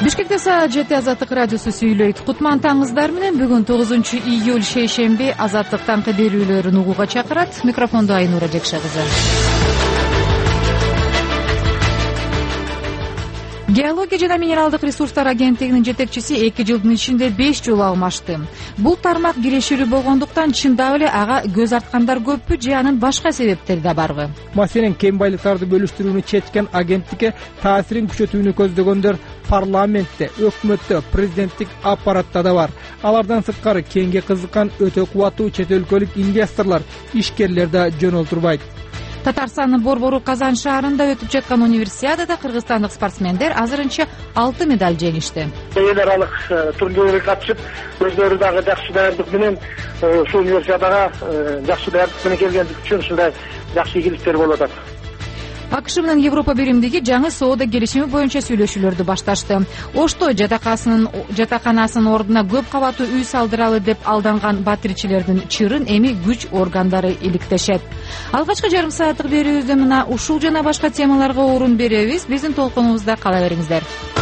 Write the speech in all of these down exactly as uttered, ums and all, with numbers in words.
Бишкекте саат жети Азаттык радиосу сүйлөйт. Кутман таңыздар менен бүгүн тогузунчу июль шейшемби Азаттыктан берүүлөрүн угууга чакырат. Микрофондо Айнура Жекше кызы. Геология жана минералдык ресурстар агенттигинин жетекчиси эки жылдын ичинде беш жолу алмашты. Бул тармак кирешилүү болгондуктан чындап эле ага көз арткандар көппү же анын башка себептери да барбы? Маселен, кем байлыктарды бөлүштүрүүнү чечкен агенттикке таасирин күчөтүүнү көздөгөндөр парламентте, өкмөттө, президенттик аппаратта да бар. Алардан сырткары кеңге кызыккан өтө кубаттуу чет өлкөлүк инвесторлор, ишкерлер да жөнөлтүрбайт. Татарстандын Борбору Казан шаарында өтүп жаткан универсиадада кыргызстандык спортсмендер азырынча алты медаль жеңишти. Эл аралык турнирге катышып, өздөрү дагы жакшы даярдык менен ушул универсиадага жакшы даярдык менен келгендик үчүн ушундай жакшы ийгиликтер болуп атат. АКШ менен Европа биримдиги жаңы соода келишими боюнча сүйлөшүүлөрдү башташты. Ошто жатаканасынын жатаканасынын ордуна көп кабаттуу үй салдыралы деп алданган батирчилердин чырын эми күч органдары иликтешет. Алгачкы жарым сааттык берүүбүздө мына ушул жана башка темаларга орун беребиз. Биздин толкунубузда кала бериңиздер.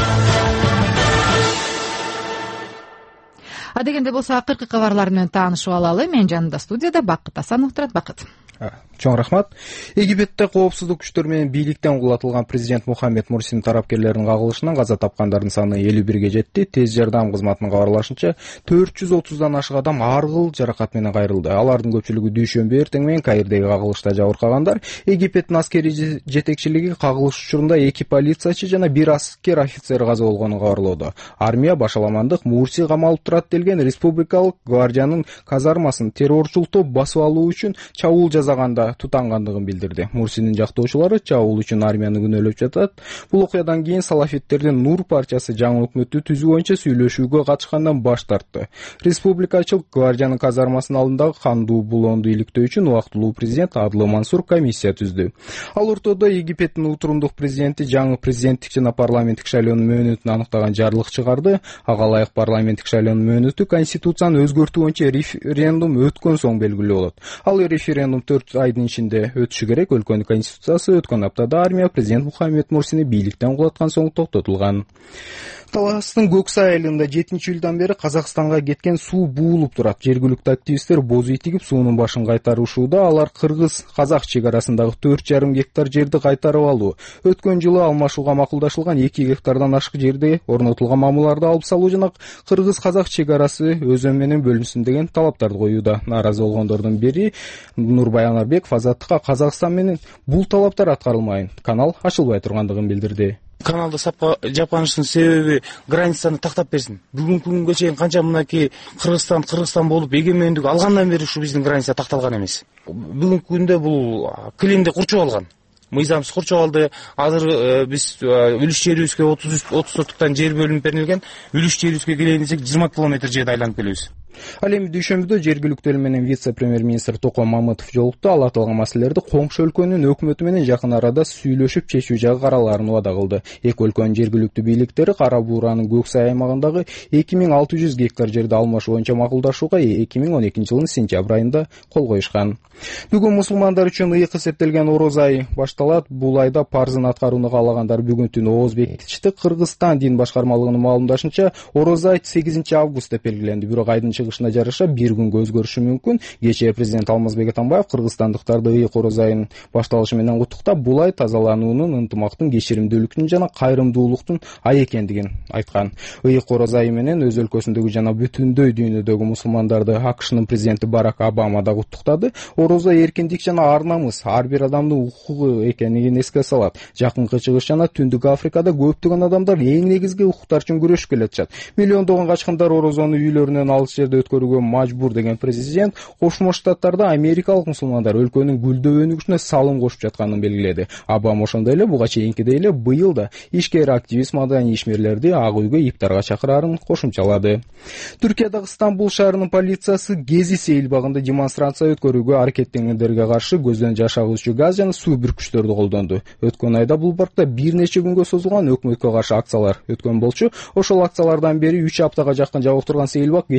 Адегенде болсо акыркы кабарлар менен таанышып алалы. Менин жанымда студияда Бакыт Асанов турат. Бакыт. Чоң рахмат. Египетте коопсуздук күчтөр менен бийликтен кулатылган президент Мухаммед Мурсинин тарапкерлеринин кагылышынан каза тапкандардын саны элүү бирге жетти. Тез жардам кызматынын кабарлашынча төрт жүз отуздан ашык адам ар кыл жаракат менен кайрылды. Алардын көпчүлүгү дүйшөмбү эртең менен Каирдеги кагылышта жабыркагандар. Египеттин аскери жетекчилиги кагылыш учурунда эки полициячы жана бир аскер офицер каза болгонун кабарлоодо. Армия башаламандык Мурси камалып турат делген республикалык гвардиянын казармасын террорчул топ басып алуу үчүн чабуул жазаганда тутангандыгын билдирди. Мурсинин жактоочулары чабуул үчүн армияны күнөөлөп жатат. Бул окуядан кийин салафиттердин Нур партиясы жаңы өкмөттү түзүү боюнча сүйлөшүүгө катышкандан баш тартты. Республикачыл гвардиянын казармасынын алдындагы кандуу булоонду иликтөө үчүн убактылуу президент Адлы Мансур комиссия түздү. Ал ортодо Египеттин утурумдук президенти жаңы президенттик жана парламенттик шайлоонун мөөнөтүн аныктаган жарлык чыгарды. Ага ылайык парламенттик шайлоонун мөөнөтү конституцияны өзгөртүү боюнча референдум өткөн соң белгилүү болот. Ал референдум төрт айдын ичинде өтүшү керек. Өлкөнүн конституциясы өткөн аптада армия президент Мухаммед Мурсини бийликтен кулаткан соң токтотулган. Таластын Көксай айылында жетинчи июлдан бери Казакстанга кеткен суу буулуп турат. Жергиликтүү активисттер боз үй тигип суунун башын кайтарышууда. Алар кыргыз-казак чек арасындагы төрт жарым гектар жерди кайтарып алуу, өткөн жылы алмашууга макулдашылган эки гектардан ашык жерди орнотулган мамуларды алып салуу жана кыргыз-казак чек арасы өзөн менен бөлүнсүн деген талаптарды коюуда. Нааразы болгондордун бири Нурбай Анарбеков Азаттыкка Казакстан менен бул талаптар аткарылмайын, канал ачылбай тургандыгын билдирди. Каналды сапка жапканычтын себеби границаны тактап берсин. Бүгүнкү күнгө чейин канча мынакей Кыргызстан Кыргызстан болуп эгемендик алгандан бери ушу биздин граница такталган эмес. Бүгүнкү күндө бул Климди курчуп алган. Мыйзамсыз курчуп алды. Азыр биз үлүш жерибизге отуз сотуктан жер бөлүнүп берилген. Үлүш жерибизге келейин десек жыйырма километр жерди айланып келебиз. Ал эми дүйшөмбүдө жергиликтүү эл менен вице-премьер-министр Токон Мамытов жолукту. Ал аталган маселелерди коңшу өлкөнүн өкмөтү менен жакын арада сүйлөшүп чечүү жагы каралаарын убада кылды. Эки өлкөнүн жергиликтүү бийликтери Кара Бууранын Көксай аймагындагы эки миң алты жүз гектар жерди алмашуу боюнча макулдашууга эки миң он экинчи жылдын сентябрь айында кол коюшкан. Бүгүн мусулмандар үчүн ыйык эсептелген Ороз айы башталат. Бул айда парзын аткарууну каалагандар бүгүн түнү ооз бекитишти. Кыргызстан дин башкармалыгынын маалымдашынча Ороз ай сегизинчи август деп белгиленди. Бирок айдын чыгышына жараша бир күнгө өзгөрүшү мүмкүн. Кечээ президент Алмазбек Атамбаев кыргызстандыктарды ыйык Ороз айынын башталышы менен куттуктап, бул ай тазалануунун, ынтымактын, кечиримдүүлүктүн жана кайрымдуулуктун ай экендигин айткан. Ыйык Ороз айы менен өз өлкөсүндөгү жана бүтүндөй дүйнөдөгү мусулмандарды АКШнын президенти Барак Обама да куттуктады. Ороз ай эркиндик жана ар намыс, ар бир адамдын укугу экенин эске салат. Жакынкы чыгыш жана Түндүк Африкада көптөгөн адамдар эң негизги укуктар үчүн күрөшүп келатышат. Миллиондогон качкындар орозону үйлөрүнөн алыс жерде өткөрүүгө мажбур деген президент Кошмо Штаттарда америкалык мусулмандар өлкөнүн гүлдөө өнүгүшүнө салым кошуп жатканын белгиледи. Обама ошондой эле буга чейинкидей эле быйыл да ишкер активист маданий ишмерлерди Ак үйгө ифтарга чакырарын кошумчалады. Түркиядагы Стамбул шаарынын полициясы Гези сейилбагында демонстрация өткөрүүгө аракеттенгендерге каршы көздөн жаш агызуучу газ жана суу бүркүчтөрдү колдонду. Өткөн айда бул паркта бир нече күнгө созулган өкмөткө каршы акциялар өткөн болчу. Ошол акциялардан бери үч аптага жакын жабык турган сейилбак кечээ ачылган.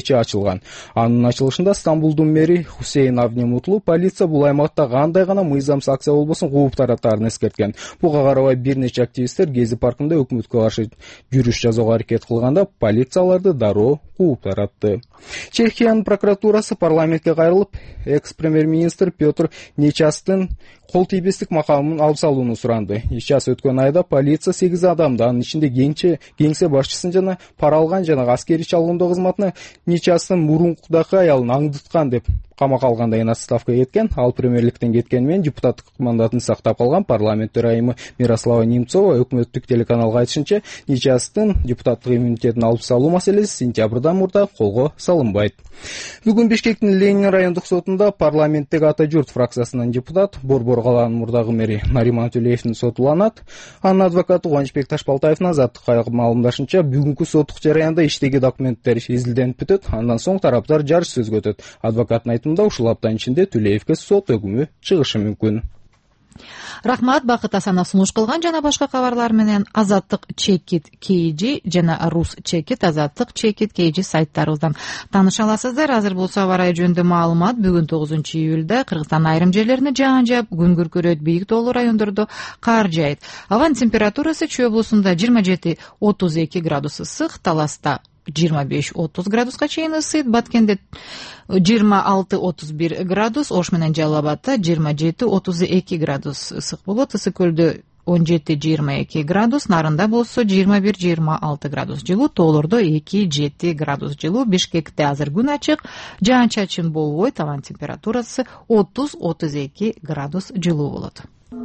кылган. Анын ачылышында Стамбулдун мэри Хусейн Авнемутлу полиция бул аймакта кандай гана мыйзамсыз акция болбосун кууп таратаарын эскерткен. Буга карабай бир нече активисттер Гези паркында өкмөткө каршы жүрүш жасоого аракет кылганда полиция аларды дароо кууп таратты. Чехиянын прокуратурасы парламентке кайрылып, экс-премьер-министр Петр Нечастын кол тийбестик макамын алып салууну суранды. Иш өткөн айда полиция сегиз адамды, анын ичинде кеңче кеңсе башчысын жана пара алган жана аскерий чалгындоо кызматына Нечастын мурункудагы аялын аңдыткан деп камакка алгандайын отставкага кеткен. Ал премьерликтен кеткени менен депутаттык мандатын сактап калган. Парламент төрайымы Мирослава Немцова өкмөттүк телеканалга айтышынча, Нечастын депутаттык иммунитетин алып салуу маселеси сентябрдан мурда колго салынбайт. Бүгүн Бишкектин Ленин райондук сотунда парламенттеги Ата журт фракциясынын депутат Борбор калаанын мурдагы мэри Нариман Төлеевдин соту уланат. Анын адвокаты Кубанычбек Ташбалтаевдин азаттыкка маалымдашынча, бүгүнкү соттук жараянда иштеги документтер изилденип бүтөт. Андан соң тараптар жарыш сөзгө өтөт. Адвокаттын айтымында ушул аптанын ичинде Төлеевге сот өкүмү чыгышы мүмкүн. Рахмат, Бакыт Асанов сунуш кылган. Жана башка кабарлар менен Азаттык Чекит Кейжи жана Рус Чекит Азаттык Чекит Кейжи сайттарыбыздан тааныша аласыздар. Азыр болсо аба ырайы жөнүндө маалымат. Бүгүн тогузунчу июлда Кыргызстандын айрым жерлерине жаан жаап, күн күркөрөйт, бийик тоолуу райондордо кар жаайт. Абанын температурасы Чүй облусунда жыйырма жети отуз эки градус ысык, Таласта жыйырма беш отуз градуска чейин ысыйт, Баткенде жыйырма алты отуз бир градус, Ош менен Жалал Абадта жыйырма жети отуз эки градус ысык болот. Ысык көлдө он жети жыйырма эки градус, Нарында болсо жыйырма бир жыйырма алты градус жылуу, тоолордо эки жети градус жылуу. Бишкекте азыр күн ачык, жаан чачын болбойт, абанын температурасы отуз отуз эки градус жылуу болот.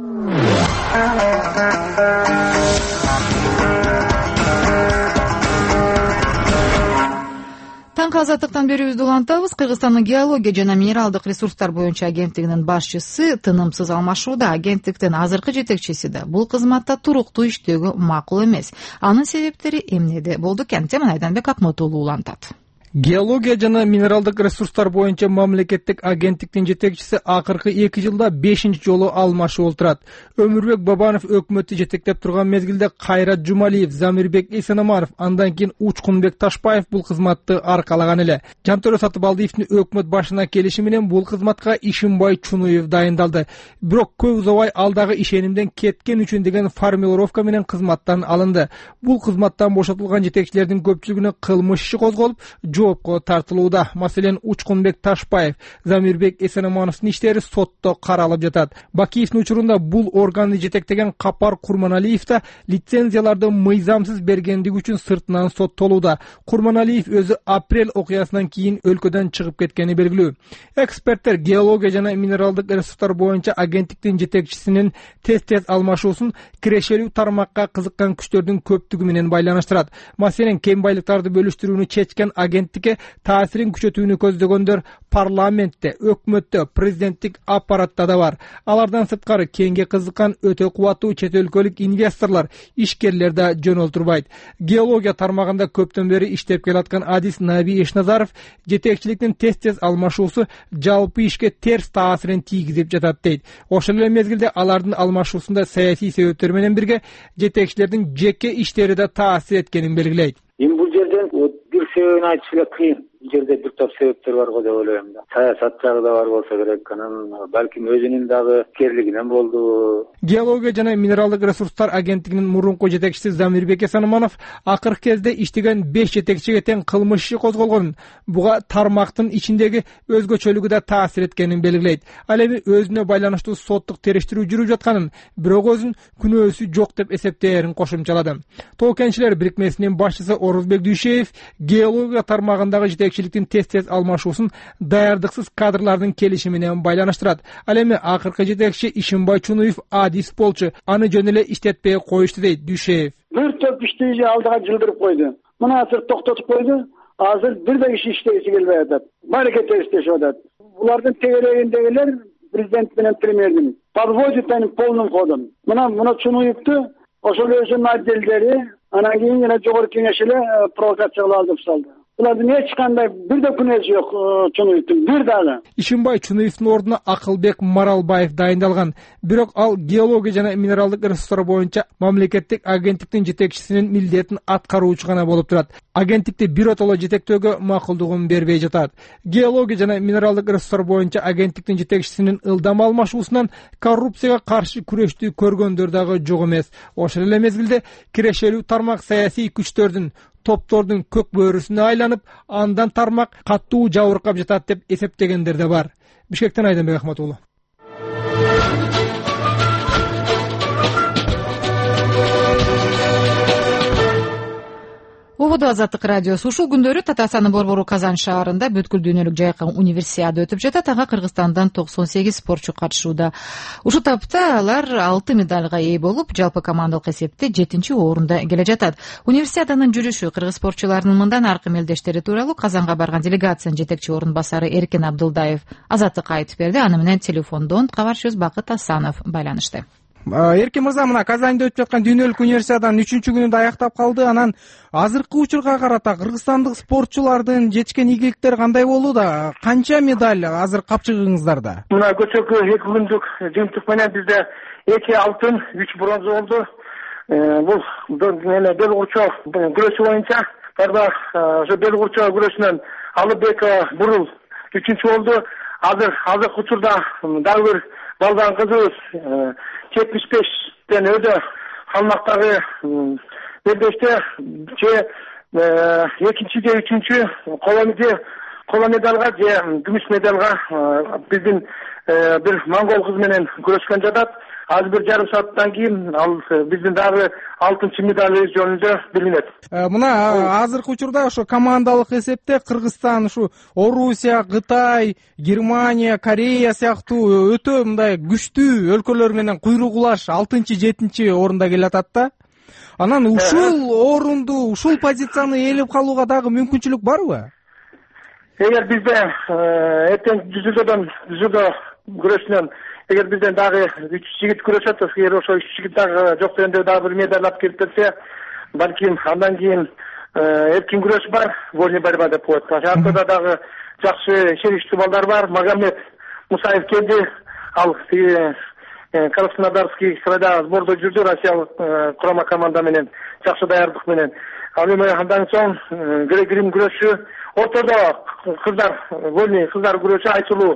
Таңкы азаттыктан берүүбүздү улантабыз. Кыргызстандын геология жана минералдык ресурстар боюнча агенттигинин башчысы тынымсыз алмашууда. Агенттиктин азыркы жетекчиси да бул кызматта туруктуу иштөөгө макул эмес. Анын себептери эмнеде болду экен? Теманы Айданбек Акматуллу улантат. Геология жана минералдык ресурстар боюнча мамлекеттик агенттиктин жетекчиси акыркы эки жылда бешинчи жолу алмашып отурат. Өмүрбек Бабанов өкмөттү жетектеп турган мезгилде Кайрат Жумалиев, Замирбек Эсенаманов, андан кийин Учкунбек Ташпаев бул кызматты аркалаган эле. Жантөрө Сатыбалдиевдин өкмөт башына келиши менен бул кызматка Ишимбай Чунуев дайындалды. Бирок көп узабай ал дагы ишенимден кеткен үчүн деген формулировка менен кызматтан алынды. Бул кызматтан бошотулган жетекчилердин көпчүлүгүнө кылмыш иши козголуп, жоопко тартылууда. Маселен, Учкунбек Ташпаев, Замирбек Эсенамановдун иштери сотто каралып жатат. Бакиевдин учурунда бул органды жетектеген Капар Курманалиев да лицензияларды мыйзамсыз бергендиги үчүн сыртынан соттолууда. Курманалиев өзү апрель окуясынан кийин өлкөдөн чыгып кеткени белгилүү. Эксперттер геология жана минералдык ресурстар боюнча агенттиктин жетекчисинин тез-тез алмашуусун кирешелүү тармакка кызыккан күчтөрдүн көптүгү менен байланыштырат. Маселен, кем байлыктарды бөлүштүрүүнү чечкен агенттикке таасирин күчөтүүнү көздөгөндөр парламентте, өкмөттө, президенттик аппаратта да бар. Алардан сырткары кеңге кызыккан өтө кубаттуу чет өлкөлүк инвесторлор, ишкерлер да жөнөлтүрбайт. Геология тармагында көптөн бери иштеп келаткан Адис Наби Эшназаров жетекчиликтин тез-тез алмашуусу жалпы ишке терс таасирин тийгизип жатат дейт. Ошол эле мезгилде алардын алмашуусунда саясий себептер менен бирге жетекчилердин жеке иштери да таасир эткенин белгилейт. Эми бул жерден бир себебин айтыш эле кыйын. Бул жерде бир топ себептер бар го деп ойлойм да. Саясат жагы да бар болсо керек, анан балким өзүнүн дагы керлигинен болду. Геология жана минералдык ресурстар агенттигинин мурунку жетекчиси Замирбек Эсенаманов акыркы кезде иштеген беш жетекчиге тең кылмыш иши козголгонун, буга тармактын ичиндеги өзгөчөлүгү да таасир эткенин белгилейт. Ал эми өзүнө байланыштуу соттук териштирүү жүрүп жатканын, бирок өзүн күнөөсү жок деп эсептээрин кошумчалады. Тоо кенчилер бирикмесинин башчысы Орузбек Дүйшеев геология тармагындагы жетекчиликтин тез-тез алмашуусун даярдыксыз кадрлардын келиши менен байланыштырат. Ал эми акыркы жетекчи Ишимбай Чунуев адис болчу, аны жөн эле иштетпей коюшту дейт Дүйшеев. Бир топ ишти алдыга жылдырып койду. Мына азыр токтотуп койду. Азыр бир да иш иштегиси келбей атат. Баракет иштешип атат. Булардын тегерегиндегилер президент менен премьердин подводит они полным ходом. Мына мына Чунуевду ошол өзүнүн отделдери анан кийин жана жогорку кеңеш эле провокацияга алдырып салды. Булардын эч кандай бир да күнөөсү жок Чоноевдин, бир дагы. Ишимбай Чоноевдин ордуна Акылбек Маралбаев дайындалган. Бирок ал геология жана минералдык ресурстар боюнча мамлекеттик агенттиктин жетекчисинин милдетин аткаруучу гана болуп турат. Агенттикти биротоло жетектөөгө макулдугун бербей жатат. Геология жана минералдык ресурстар боюнча агенттиктин жетекчисинин ылдам алмашуусунан коррупцияга каршы күрөштү көргөндөр дагы жок эмес. Ошол эле мезгилде кирешелүү тармак саясий күчтөрдүн, топтордун көк бөрүсүнө айланып, андан тармак катуу жабыркап жатат деп эсептегендер да бар. Бишкектен Айданбек Ахматуулу. Ободо Азаттык радиосу. Ушул күндөрү Татарстандын Борбору Казан шаарында бүткүл дүйнөлүк жайкы универсиада өтүп жатат. Ага Кыргызстандан токсон сегиз спортчу катышууда. Ушул тапта алар алты медалга ээ болуп, жалпы командалык эсепте жетинчи орунда келе жатат. Универсиаданын жүрүшү, кыргыз спортчуларынын мындан аркы мелдештери тууралуу Казанга барган делегациянын жетекчи орун басары Эркен Абдылдаев Азаттыкка айтып берди. Аны менен телефондон кабарчыбыз Бакыт Асанов байланышты. Эркен мырза, мына Казанда өтүп жаткан дүйнөлүк универсиаданын үчүнчү күнүндө аяктап калды. Анан азыркы учурга карата кыргызстандык спортчулардын жетишкен ийгиликтери кандай болууда? Канча медаль азыр капчыгыңыздарда? Мына көчөкү эки күндүк жыйынтык менен бизде эки алтын, үч бронза болду. Бул мына бел курчоо күрөшү боюнча дагы ошо бел курчоо күрөшүнөн Алыбек Бурул үчүнчү болду. Азыр азыркы учурда дагы бир балдан кызыбыз жетимиш бештен өдө салмактагы белдеште же экинчи же үчүнчү коло медалга же күмүш медалга биздин бир монгол кыз менен күрөшкөн жатат. Азыр бир жарым сааттан кийин ал биздин дагы алтынчы медалыбыз жөнүндө билинет. Мына азыркы учурда ошо командалык эсепте Кыргызстан, ушу Орусия, Кытай, Германия, Корея сыяктуу өтө мындай күчтүү өлкөлөр менен куйрук улаш алтынчы, жетинчи орунда келатат да. Анан ушул орунду, ушул позицияны ээлеп калууга дагы мүмкүнчүлүк барбы? Эгер бизде эртең жүзүлдөдөн жүзүлдө күрөшүнөн эгер бизден дагы үч жигит күрөшөт, эгер ошо үч жигит дагы жок дегенде дагы бир медаль алып келип берсе, балким андан кийин эркин күрөш бар, вольный борьба деп коет. Артында дагы жакшы шеричтүү балдар бар. Магомед Мусаев келди, ал Краснодарский крайда сбордо жүрдү, Россиялык курама команда менен, жакшы даярдык менен. Ал эми андан соң грек-рим күрөшү, ортодо кыздар, вольный кыздар күрөшү Айсулуу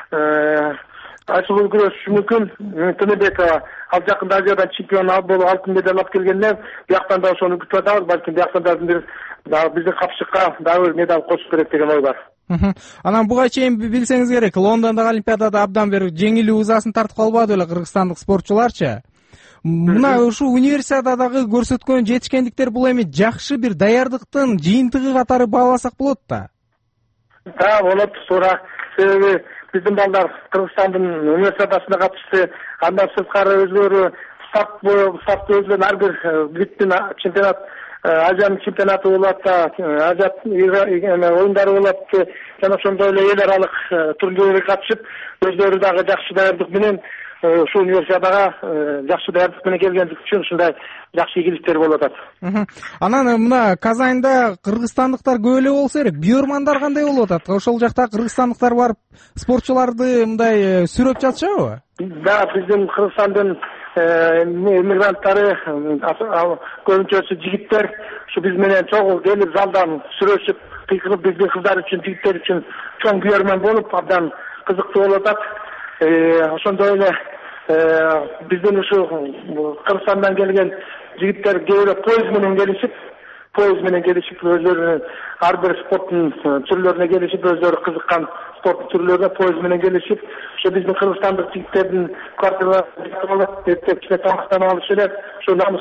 Айсулуу күрөшүшү мүмкүн. Тыныбекова ал жакында Азиядан чемпион болуп алтын медаль алып келгенде, бияктан да ошону күтүп атабыз. Балким бияктан да бир биздин капчыкка дагы бир медаль кошуш керек деген ой бар. Анан буга чейин билсеңиз керек, Лондондогу Олимпиадада абдан бир жеңилүү ызасын тартып калбады беле кыргызстандык спортчуларчы. Мына ушу универсиададагы көрсөткөн жетишкендиктер бул эми жакшы бир даярдыктын жыйынтыгы катары бааласак болот да. Да, болот, туура. Себеби биздин балдар Кыргызстандын универсиадасына катышты. Андан сырткары өзлөрү старт стартты өзлөрү ар бир биттин чемпионат, Азиянын чемпионаты болот да, Азия оюндары болот. Жана ошондой эле эл аралык турнирлерге катышып, өзлөрү дагы жакшы даярдык менен ушул универсиадага жакшы даярдык менен келгендик үчүн ушундай жакшы ийгиликтер болуп атат. Анан мына Казанда кыргызстандыктар көп эле болсо керек. Бүйөрмандар кандай болуп атат? Ошол жакта кыргызстандыктар барып спортчуларды мындай сүрөп жатышабы? Да, биздин Кыргызстандын эмигранттары көбүнчөсү жигиттер ушу биз менен чогуу келип залдан сүрөшүп, кыйкырып биздин кыздар үчүн, жигиттер үчүн чоң бүйөрман болуп, абдан кызыктуу болуп атат. Ошондой эле биздин ушу Кыргызстандан келген жигиттер кээ поезд менен келишип, поезд менен келишип өзлөрүнүн ар бир спорттун түрлөрүнө келишип, өзлөрү кызыккан спорт түрлөрүнө поезд менен келишип, ошо биздин кыргызстандык жигиттердин квартираларына эптеп кичине тамактанып алып эле, ошо намыс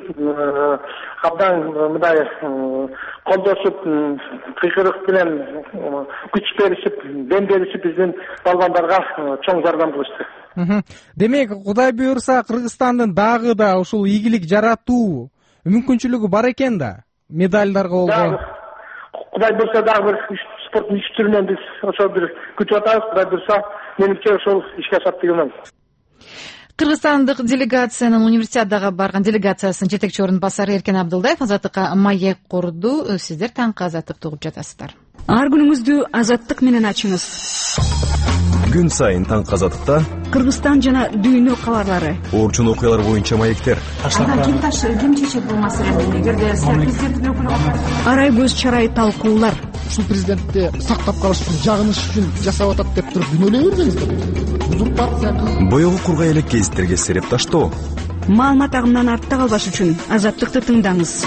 абдан мындай колдошуп, кыйкырык менен күч беришип, дем беришип биздин балбандарга чоң жардам кылышты. Демек, Кудай буйрса, Кыргызстандын дагы да ушул ийгилик жаратуу мүмкүнчүлүгү бар экен да, медальдарга болгон. Кудай буйрса дагы бир спорттун үч түрүнөн биз ошо бир күтүп атабыз. Кудай буйрса, менимче ошол ишке ашат деген ой. Кыргызстандык делегациянын универсиадага барган делегациясынын жетекчи орун басары Эркен Абдылдаев Азаттыкка маек курду. Сиздер таңкы Азаттыкты угуп жатасыздар. Ар күнүңүздү Азаттык менен ачыңыз. Күн сайын таңкы Азаттыкта Кыргызстан жана дүйнө кабарлары, орчун окуялар боюнча маектер. Ага ким ташыр, ким чечет бул маселени? Эгерде президенттин өкүлү арай көз чарай талкуулар. Ушул президентти сактап калыш үчүн, жагыныш үчүн жасап атат деп туруп күнөөлөй бербеңиздер. Узурпация. Боёгу кургай элек гезиттерге сереп таштоо. Маалымат агымынан артта калбаш үчүн Азаттыкты тыңдаңыз.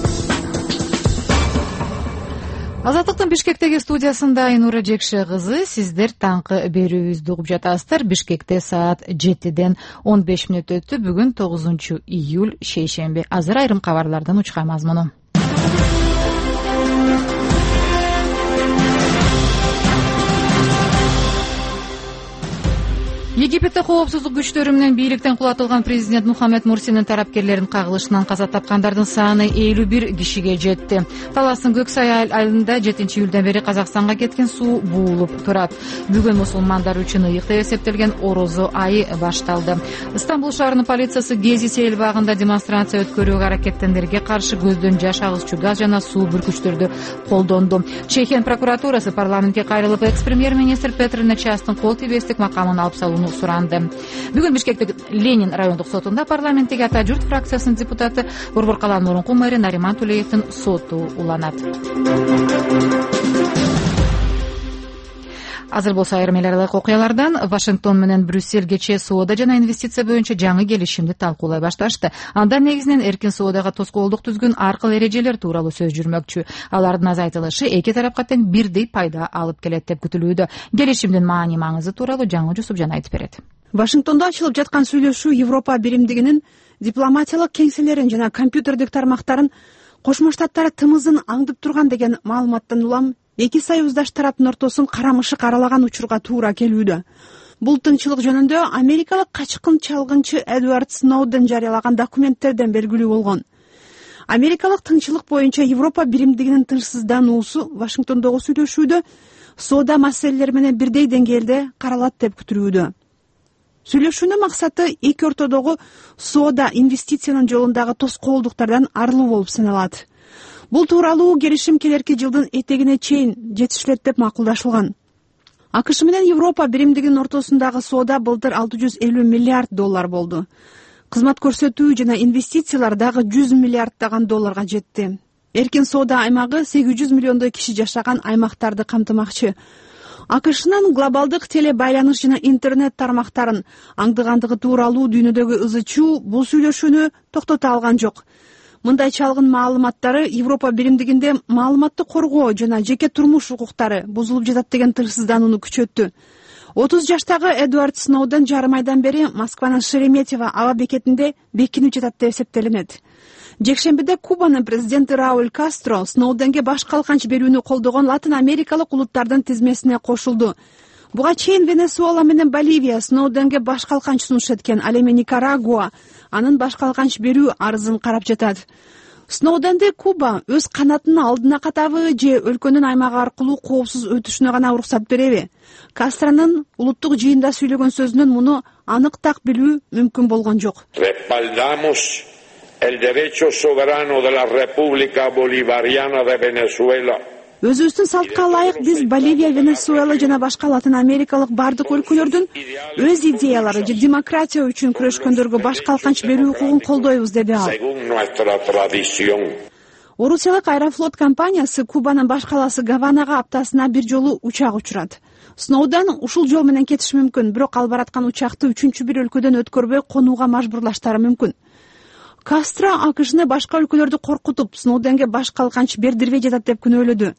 Азаттыктын Бишкектеги студиясында Айнура Жекше кызы. Сиздер таңкы берүүбүздү угуп жатасыздар. Бишкекте саат жетиден он беш мүнөт өттү. Бүгүн тогузунчу июль шейшемби. Азыр айрым кабарлардын учка мазмуну. Египетте коопсуздук күчтөрү менен бийликтен кулатылган президент Мухаммед Мурсинин тарапкерлеринин кагылышынан каза тапкандардын саны элүү бир кишиге жетти. Таластын Көк Сай айылында жетинчи июлдан бери Казакстанга кеткен суу буулуп турат. Бүгүн мусулмандар үчүн ыйык деп эсептелген Орозо айы башталды. Стамбул шаарынын полициясы Гези сейил багында демонстрация өткөрүүгө аракеттендерге каршы көздөн жаш агызчу газ жана суу бүркүчтөрдү колдонду. Чехия прокуратурасы парламентке кайрылып, экс-премьер-министр Петр Нечастын кол тийбестик макамын алып салууну суранды. Бүгүн Бишкектеги Ленин райондук сотунда парламенттеги Ата журт фракциясынын депутаты Борбор калаанын мурунку мэри Нариман Тулеевдин соту уланат. Азыр болсо айрым эл аралык окуялардан. Вашингтон менен Брюссель кечээ соода жана инвестиция боюнча жаңы келишимди талкуулай башташты. Анда негизинен эркин соодага тоскоолдук түзгөн аркыл эрежелер тууралуу сөз жүрмөкчү. Алардын азайтылышы эки тарапка тең бирдей пайда алып келет деп күтүлүүдө. Келишимдин маани маңызы тууралуу жаңы Жусупжан айтып берет. Вашингтондо ачылып жаткан сүйлөшүү Европа биримдигинин дипломатиялык кеңселерин жана компьютердик тармактарын Кошмо Штаттар тымызын аңдып турган деген маалыматтан улам эки союздаш тараптын ортосун карамышык аралаган учурга туура келүүдө. Бул тынчылык жөнүндө америкалык качкын чалгынчы Эдвард Сноуден жарыялаган документтерден белгилүү болгон. Америкалык тынчылык боюнча Европа биримдигинин тынчсыздануусу Вашингтондогу сүйлөшүүдө соода маселелери менен бирдей деңгээлде каралат деп күтүлүүдө. Сүйлөшүүнүн максаты эки ортодогу соода, инвестициянын жолундагы тоскоолдуктардан арылуу болуп саналат. Бул тууралуу келишим келерки жылдын этегине чейин жетишилет деп макулдашылган. АКШ менен Европа биримдигинин ортосундагы соода былтыр алты жүз элүү миллиард доллар болду. Кызмат көрсөтүү жана инвестициялар дагы жүз миллиарддаган долларга жетти. Эркин соода аймагы сегиз жүз миллиондой киши жашаган аймактарды камтымакчы. АКШнын глобалдык телебайланыш жана интернет тармактарын аңдыгандыгы тууралуу дүйнөдөгү ызы чуу бул сүйлөшүүнү токтото алган жок. Мындай чалгын маалыматтары Европа биримдигинде маалыматты коргоо жана жеке турмуш укуктары бузулуп жатат деген тынчсызданууну күчөттү. отуз жаштагы Эдвард Сноуден жарым айдан бери Москванын Шереметьево аба бекетинде бекинип жатат деп эсептелинет. Жекшембиде Кубанын президенти Рауль Кастро Сноуденге баш калканч берүүнү колдогон Латын Америкалык улуттардын тизмесине кошулду. Буга чейин Венесуэла менен Боливия Сноуденге баш калканч сунуш эткен, ал эми Никарагуа анын баш калканч берүү арызын карап жатат. Сноуденди Куба өз канатынын алдына катабы же өлкөнүн аймагы аркылуу коопсуз өтүшүнө гана уруксат береби? Кастронун улуттук жыйында сөйлөгөн сөзүнөн муну анык так билүү мүмкүн болгон жок. Respaldamos el derecho soberano de la República Bolivariana de Venezuela. Өзүбүздүн салтка ылайык биз Боливия, Венесуэла жана башка Латын Америкалык бардык өлкөлөрдүн өз идеялары же демократия үчүн күрөшкөндөргө баш калканч берүү укугун колдойбуз, деди ал. Орусиялык Аэрофлот компаниясы Кубанын баш калаасы Гаванага аптасына бир жолу учак учурат. Сноуден ушул жол менен кетиши мүмкүн, бирок ал бараткан учакты үчүнчү бир өлкөдөн өткөрбөй конууга мажбурлаштары мүмкүн. Кастро АКШны башка өлкөлөрдү коркутуп, Сноуденге баш калканч бердирбей жатат деп күнөөлөдү.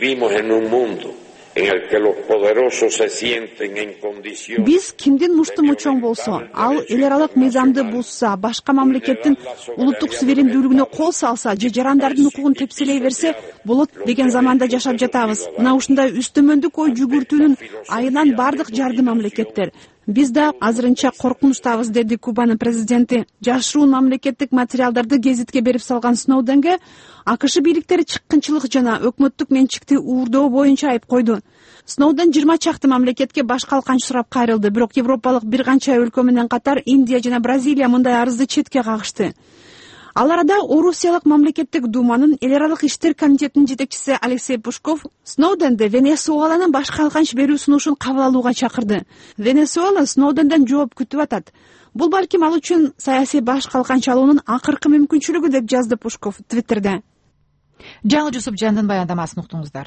Биз кимдин муштуму чоң болсо, ал эл аралык мыйзамды бузса, башка мамлекеттин улуттук суверендүүлүгүнө кол салса же жарандардын укугун тепселей берсе болот деген заманда жашап жатабыз. Мына ушундай үстөмөндүк ой жүгүртүүнүн айынан бардык жарды мамлекеттер, Биз да азырынча коркунучтабыз, деди Кубанын президенти. Жашыруун мамлекеттик материалдарды гезитке берип салган Сноуденге АКШ бийликтери чыккынчылык жана өкмөттүк менчикти уурдоо боюнча айып койду. Сноуден жыйырма чакты мамлекетке баш калканч сурап кайрылды, бирок европалык бир канча өлкө менен катар Индия жана Бразилия мындай арызды четке кагышты. Ал арада Орусиялык мамлекеттик думанын эл аралык иштер комитетинин жетекчиси Алексей Пушков Сноуденди Венесуэланын баш калканч берүү сунушун кабыл алууга чакырды. Венесуэла Сноуденден жооп күтүп атат. Бул балким ал үчүн саясий баш калканч алуунун акыркы мүмкүнчүлүгү, деп жазды Пушков Твиттерде. Жаңы Жусуп Жандын баяндамасын уктуңуздар.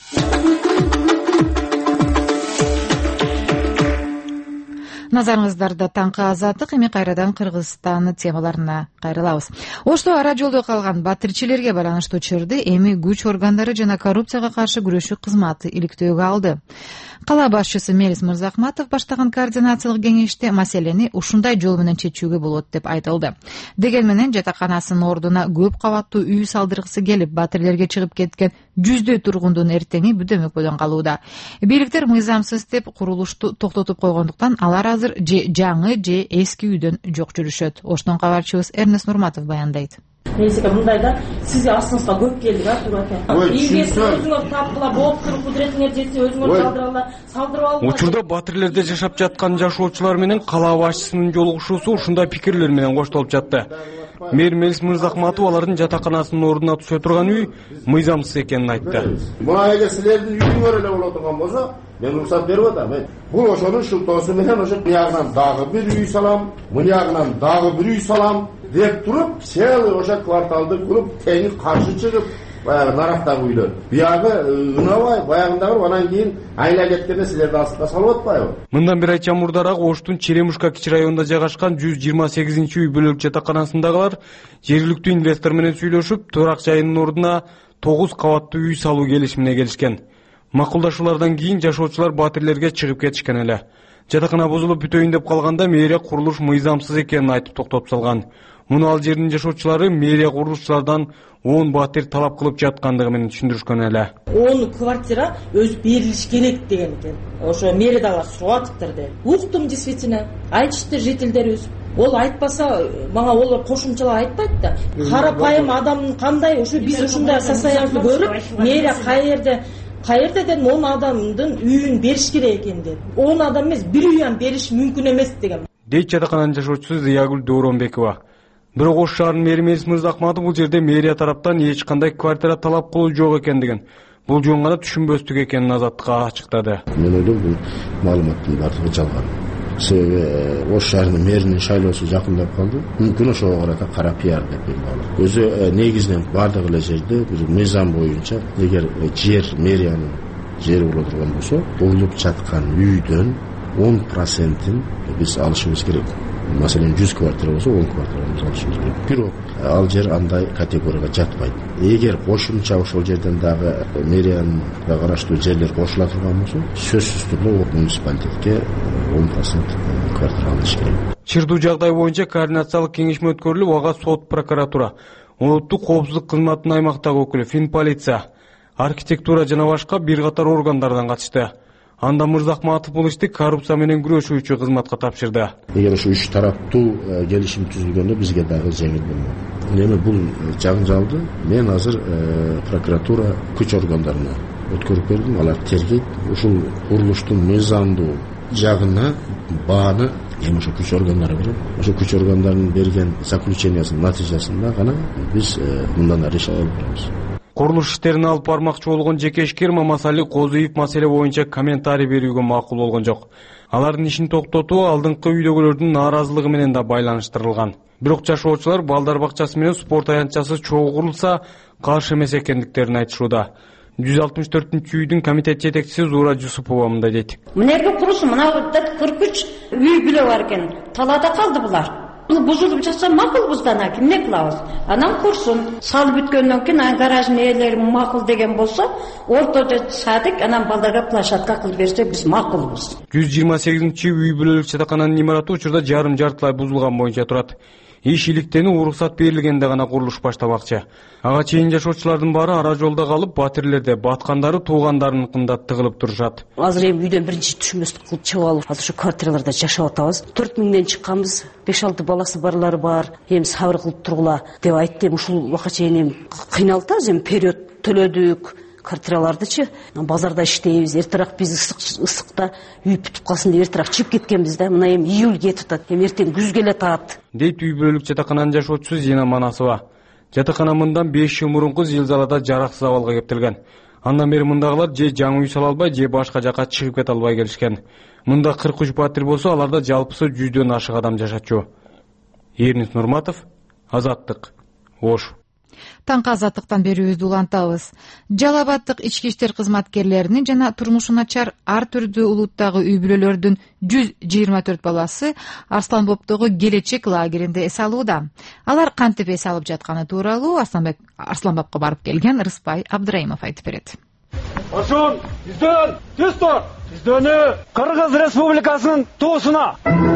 Назарыңыздарда таңкы азаттык, эми кайрадан Кыргызстан темаларына кайрылабыз. Ошто ара жолдо калган батирчилерге байланыштуу чырды эми күч органдары жана коррупцияга каршы күрөшүү кызматы иликтөөгө алды. Кала башчысы Мелис Мырзахматов баштаган координациялык кеңеште маселени ушундай жол менен чечүүгө болот деп айтылды. Деген менен жатаканасынын ордуна көп кабаттуу үй салдыргысы келип, батирлерге чыгып кеткен жүздөй тургундун эртеңи бүдөмөкпөдөн калууда. Бийликтер мыйзамсыз деп курулушту токтотуп койгондуктан алар азыр же жаңы же эски үйдөн жок жүрүшөт. Оштон кабарчыбыз Эрнест Нурматов баяндайт. Несиге мындайда сизге астыңызга көп келди а тура экен. Ийге өзүңөр тапкыла болуп туруп кудретиңер жетсе өзүңөр салдырала, салдырып алып. Учурда батирлерде жашап жаткан жашоочулар менен кала башчысынын жолугушуусу ушундай пикирлер менен коштолуп жатты. Мэр Мелис Мырзахматов алардын жатаканасынын ордуна түшө турган үй мыйзамсыз экенин айтты. Мына эгер силердин үйүңөр эле боло турган болсо, мен уруксат берип атам. Бул ошонун шылтоосу менен ошо биягынан дагы бир үй салам, мынягынан дагы бир үй салам деп туруп, целый ошо кварталды куруп, тең каршы чыгып, баягы нарактагы үйлөр. Биягы ынабай, баягындагы анан кийин айла кеткенде силерди астына салып атпайбы? Мындан бир ай чамурдараак Оштун Черемушка кичи районунда жайгашкан жүз жыйырма сегизинчи үй бөлөк жатаканасындагылар жергиликтүү инвестор менен сүйлөшүп, турак жайынын ордуна тогуз кабаттуу үй салуу келишимине келишкен. Макулдашуулардан кийин жашоочулар батирлерге чыгып кетишкен эле. Жатакана бузулуп бүтөйүн деп калганда мэрия курулуш мыйзамсыз экенин айтып токтотуп салган. Муну ал жердин жашоочулары мэрия курулушчулардан он батир талап кылып жаткандыгы менен түшүндүрүшкөн эле. он квартира өз берилиш керек деген экен. Ошо мэрия дагы сурап атыптыр деп. Уктум действительно. Айтышты жителдерибиз. Ол айтпаса, мага олар кошумчалап айтпайт да. Карапайым адам кандай, ошо биз ушундай состояниены көрүп, мэрия кайерде Кайерде дедим, он адамдын үйүн бериш керек экен деп. он адам эмес, бир үйүн бериш мүмкүн эмес деген. Дейт жатакананын жашоочусу Зиягүл Дооронбекова. Бирок Ош шаарынын мэри Мелис Мырзахматов бул жерде мэрия тараптан эч кандай квартира талап кылуу жок экендигин, бул жөн гана түшүнбөстүк экенин Азаттыкка ачыктады. Мен ойлойм, бул маалыматтын баардыгы жалган. Себеби Ош шаарынын мэринин шайлоосу жакындап калды. Мүмкүн ошого карата кара пиар деп ойлойм. Өзү негизинен баардык эле жерде бул мыйзам боюнча эгер жер мэриянын жери боло турган болсо, болуп жаткан үйдөн он процентин биз алышыбыз керек. Маселен жүз квартира болсо он квартираны алышыбыз керек. Бирок ал жер андай категорияга жатпайт. Эгер кошумча ошол жерден дагы мэрияга караштуу жерлер кошула турган болсо, сөзсүз түрдө муниципалитетке он процент квартира алыш керек. Чырдуу жагдай боюнча координациялык кеңешме өткөрүлүп, ага сот, прокуратура, улуттук коопсуздук кызматынын аймактагы өкүлү, Фин полиция, архитектура жана башка бир катар органдардан катышты. Анда Мырзахматов бул ишти коррупция менен күрөшүүчү кызматка тапшырды. Эгер ошо үч тараптуу келишим түзүлгөндө бизге дагы жеңил болмок. Эми бул жаңжалды мен азыр прокуратура күч органдарына өткөрүп бердим. Алар тергейт. Ушул курулуштун мыйзамдуу жагына бааны эми ошо күч органдары берет. Ошо күч органдарынын берген заключениясынын натыйжасында гана биз мындан ары иш алып барабыз. Курулуш иштерин алып бармакчы болгон жеке ишкер Мамасали Козуев маселе боюнча комментарий берүүгө макул болгон жок. Алардын ишин токтотуу алдыңкы үйдөгүлөрдүн нааразылыгы менен да байланыштырылган. Бирок жашоочулар балдар бакчасы менен спорт аянтчасы чогуу курулса каршы эмес экендиктерин айтышууда. жүз алтымыш төртүнчү үйдүн комитет жетекчиси Зуура Жусупова мындай дейт. Мынерге курулуш, мына кырк үч үй бүлө бар экен. Талаада калды булар. Бул бузулуп жатса макул буздан аким не кылабыз? Анан курсун. Салып бүткөндөн кийин анан гараждын ээлери макул деген болсо, ортодо садик, анан балдарга площадка кылып берсе биз макулбуз. жүз жыйырма сегизинчи үй бүлөлүк жатакананын имараты учурда жарым жартылай бузулган боюнча турат. иш иликтенүү уруксат берилгенде гана курулуш башталмакчы. Ага чейин жашоочулардын баары ара жолдо калып, батирлерде баткандары туугандарыныкында тыгылып турушат. Азыр эми үйдөн биринчи түшүмөстүк кылып чыгып алып, азыр ушу квартираларда жашап атабыз. төрт миңден чыкканбыз, беш алты баласы барлары бар. Эми сабыр кылып тургула деп айтты. Ушул убакка чейин эми кыйналып атабыз, эми период төлөдүк. Квартиралардычы базарда иштейбиз, эртерээк биз ысыкта үй бүтүп калсын деп эртерээк чыгып кеткенбиз да. Мына эми июль кетип атат, эми эртең күз келатат. Дейт үй бүлөлүк жатакананын жашоочусу Зина Манасова. Жатакана мындан беш жыл мурунку зилзалада жараксыз абалга кептелген. Андан бери мындагылар же жаңы үй сала албай, же башка жака чыгып кете албай келишкен. Мында кырк үч батир болсо, аларда жалпысы жүздөн ашык адам жашачу. Эрнис Нурматов, Азаттык, Ош. Таңкы азаттыктан берүүбүздү улантабыз. Жалал Абаддык ички иштер кызматкерлеринин жана турмушу начар ар түрдүү улуттагы үй бүлөлөрдүн жүз жыйырма төрт баласы Арсланбоптогу келечек лагеринде эс алууда. Алар кантип эс алып жатканы тууралуу Арсланбопко барып келген Рыспай Абдыраимов айтып берет. Ошон, издөн, тез тур, издөнү Кыргыз Республикасынын туусуна.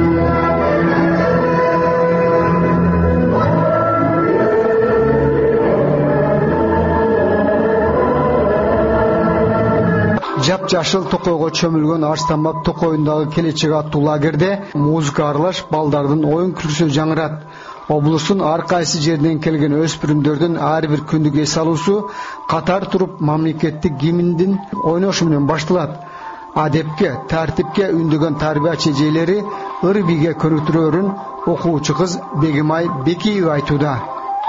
Жап-жашыл токойго чөмүлгөн Арсланбоп токойундагы келечек аттуу лагерде музыка аралаш балдардын оюн күлкүсү жаңырат. Облустун ар кайсы жерден келген өспүрүмдөрдүн ар бир күндүк эс алуусу катар туруп мамлекеттик гимндин ойношу менен башталат. Адепке, тартипке үндөгөн тарбиячы эжелери ыр биге көрүктүрөрүн окуучу кыз Бегимай Бекиева айтууда.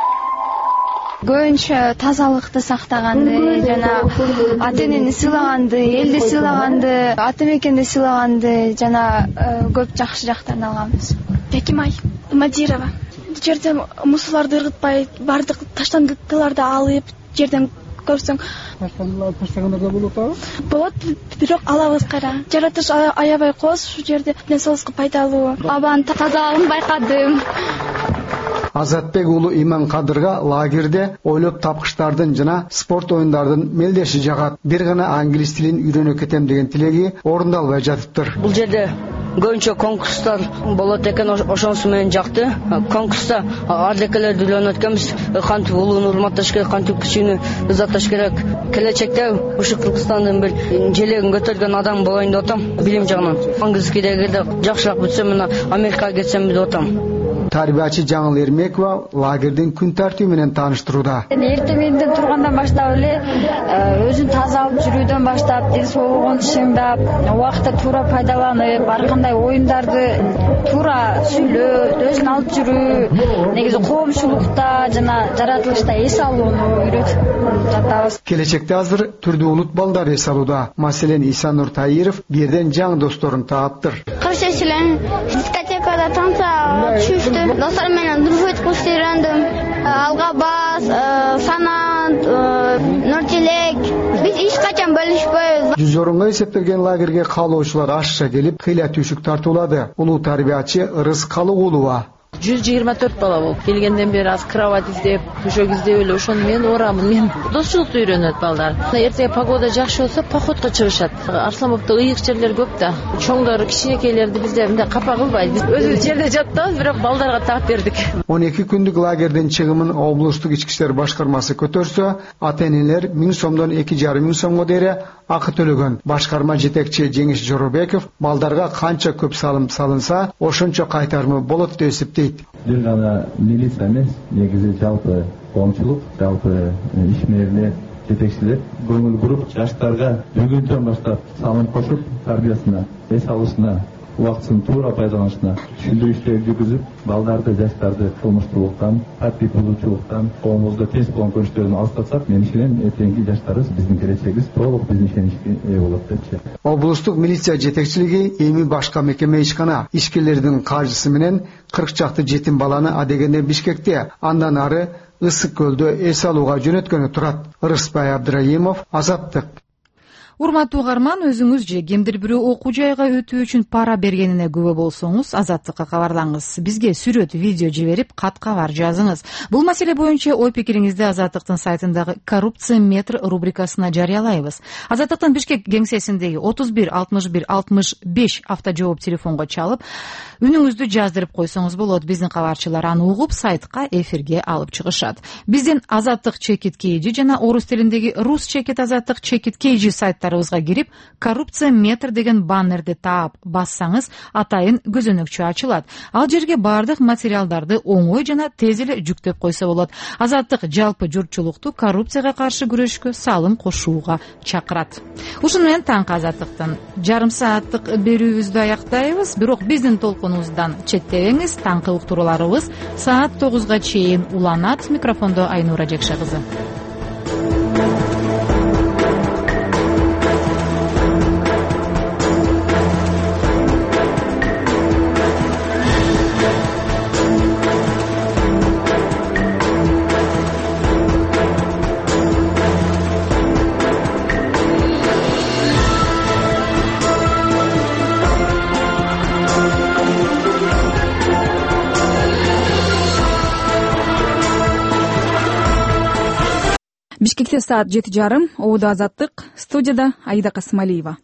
Көбүнчө тазалыкты сактаганды, жана ата-энени сыйлаганды, элди сыйлаганды, ата мекенди сыйлаганды жана көп жакшы жактарын алганбыз. Бекимай Мадирова. Жерде мусуларды ыргытпай, бардык таштандыларды алып, жерден көрсөң таштагандарда болот абы? Болот, бирок алабыз кайра. Жаратыш аябай коз, ушул жерде денсаулыкка пайдалуу. Абанын тазалыгын байкадым. Азатбек уулу Иман Кадырга лагерде ойлоп тапкычтардын жана спорт оюндардын мелдеши жагат. Бир гана англис тилин үйрөнө кетем деген тилеги орундалбай жатыптыр. Бул жерде көбүнчө конкурстар болот экен, ошонусу менен жакты. Конкурста ардекелерди үйлөнүп өткөнбүз. Кантип улууну урматташ керек, кантип кичүүнү ызатташ керек. Келечекте ушу Кыргызстандын бир желегин көтөргөн адам болоюн деп атам. Билим жагынан. Англискийдеги жакшыраак бүтсөм, мына Америкага кетсем деп атам. Тарбиячы Жаңыл Эрмекова лагердин күн тартиби менен тааныштырууда. Эртеңден тургандан баштап эле өзүн таза алып жүрүүдөн баштап, ден соолугун чыңдап, убакытты туура пайдаланып, ар кандай оюндарды туура сүйлөп, өзүн алып жүрүү, негизи коомчулукта жана жаратылышта эс алууну үйрөтүп жатабыз. Келечекте азыр түрдүү улут балдар эс алууда. Маселен Исанур Таиров бирден жаңы досторун таптыр. кырк жашылын дискотекада танца түштү. Достар менен дружить кылышты үйрөндүм. Алгабас, Санат, Нуртилек. Биз эч качан бөлүшпөйбүз. Жүз орунга эсептелген лагерге каалоочулар ашыша келип, кыйла түйшүк тартуулады. Улуу тарбиячы Ырыс Калыгулова. жүз жыйырма төрт бала болуп келгенден бери аз кровать издеп, төшөк издеп эле ошону мен орамын. Мен достчулукту үйрөнөт балдар. Эртеге погода жакшы болсо походко чыгышат. Арсланбопто ыйык жерлер көп да. Чоңдор, кичинекейлерди бизде мындай капа кылбайт. Биз өзүбүз жерде жатабыз, бирок балдарга таап бердик. он эки күндүк лагердин чыгымын облустук ички иштер башкармасы көтөрсө, ата-энелер миң сомдон эки жарым миң сомго дейре акы төлөгөн. Башкарма жетекчи Жеңиш Жоробеков балдарга канча көп салым салынса, ошончо кайтарымы болот деп эсептейт. Бир гана милиция эмес, негизи жалпы коомчулук, жалпы ишмерлер, жетекчилер көңүл буруп, жаштарга бүгүндөн баштап салым кошуп, тарбиясына, эс алышына, убактысын туура пайдаланышына түшүндүрүү иштери жүргүзүп, балдарды, жаштарды кылмыштуулуктан, тартип бузуучулуктан, коомубузда тез болгон көрүнүштөрдөн алыстатсак, мен ишенем, эртеңки жаштарыбыз биздин келечегибиз толук биздин ишеничке ээ болот депчи. Облустук милиция жетекчилиги эми башка мекеме ишкана ишкерлердин каржысы менен кырк чакты жетим баланы адегенде Бишкекте, андан ары Ысык көлдө эс алууга жөнөткөнү турат. Рыспай Абдыраимов, Азаттык. Урматтуу угарман, өзүңүз же кимдир бирөө окуу жайга өтүү үчүн пара бергенине күбө болсоңуз, Азаттыкка кабарлаңыз. Бизге сүрөт, видео жиберип, кат кабар жазыңыз. Бул маселе боюнча ой пикириңизди Азаттыктын сайтындагы коррупция метр рубрикасына жарыялайбыз. Азаттыктын Бишкек кеңсесиндеги отуз бир алтымыш бир алтымыш беш автожжооп телефонго чалып, үнүңүздү жаздырып койсоңуз болот. Биздин кабарчылар аны угуп, сайтка, эфирге алып чыгышат. Биздин Азаттык чекит кейжи жана орус тилиндеги рус чекит Азаттык чекит кейжи сайттарыбызга кирип, коррупция метр деген баннерди таап бассаңыз, атайын көзөнөкчө ачылат. Ал жерге бардык материалдарды оңой жана тез эле жүктөп койсо болот. Азаттык жалпы журтчулукту коррупцияга каршы күрөшкө салым кошууга чакырат. Ушуну менен таңкы Азаттыктын жарым сааттык берүүбүздү аяктайбыз. Бирок биздин толкунубуздан четтебеңиз. Таңкы уктурууларыбыз саат тогузга чейин уланат. Микрофондо Айнура Жекше кызы. Бишкекте саат жети жарым, Оодо Азаттык, студияда Аида Касымалиева.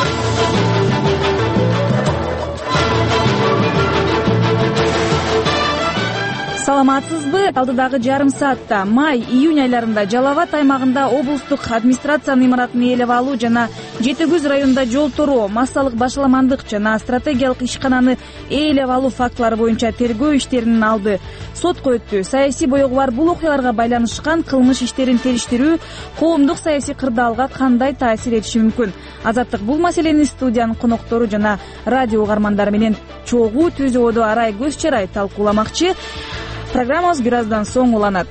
Саламатсызбы? Алдыдагы жарым саатта май-июнь айларында Жалал Абад аймагында облустук администрациянын имаратын ээлеп алуу жана Жети Күз районунда жол тороо, массалык башаламандык жана стратегиялык ишкананы ээлеп алуу фактылары боюнча тергөө иштеринин алды сотко өттү. Саясий боёгу бар бул окуяларга байланышкан кылмыш иштерин териштирүү коомдук саясий кырдаалга кандай таасир этиши мүмкүн? Азаттык бул маселени студиянын коноктору жана радио угармандары менен чогуу түз ободо арай көз чарай талкууламакчы. Программабыз бир аздан соң уланат.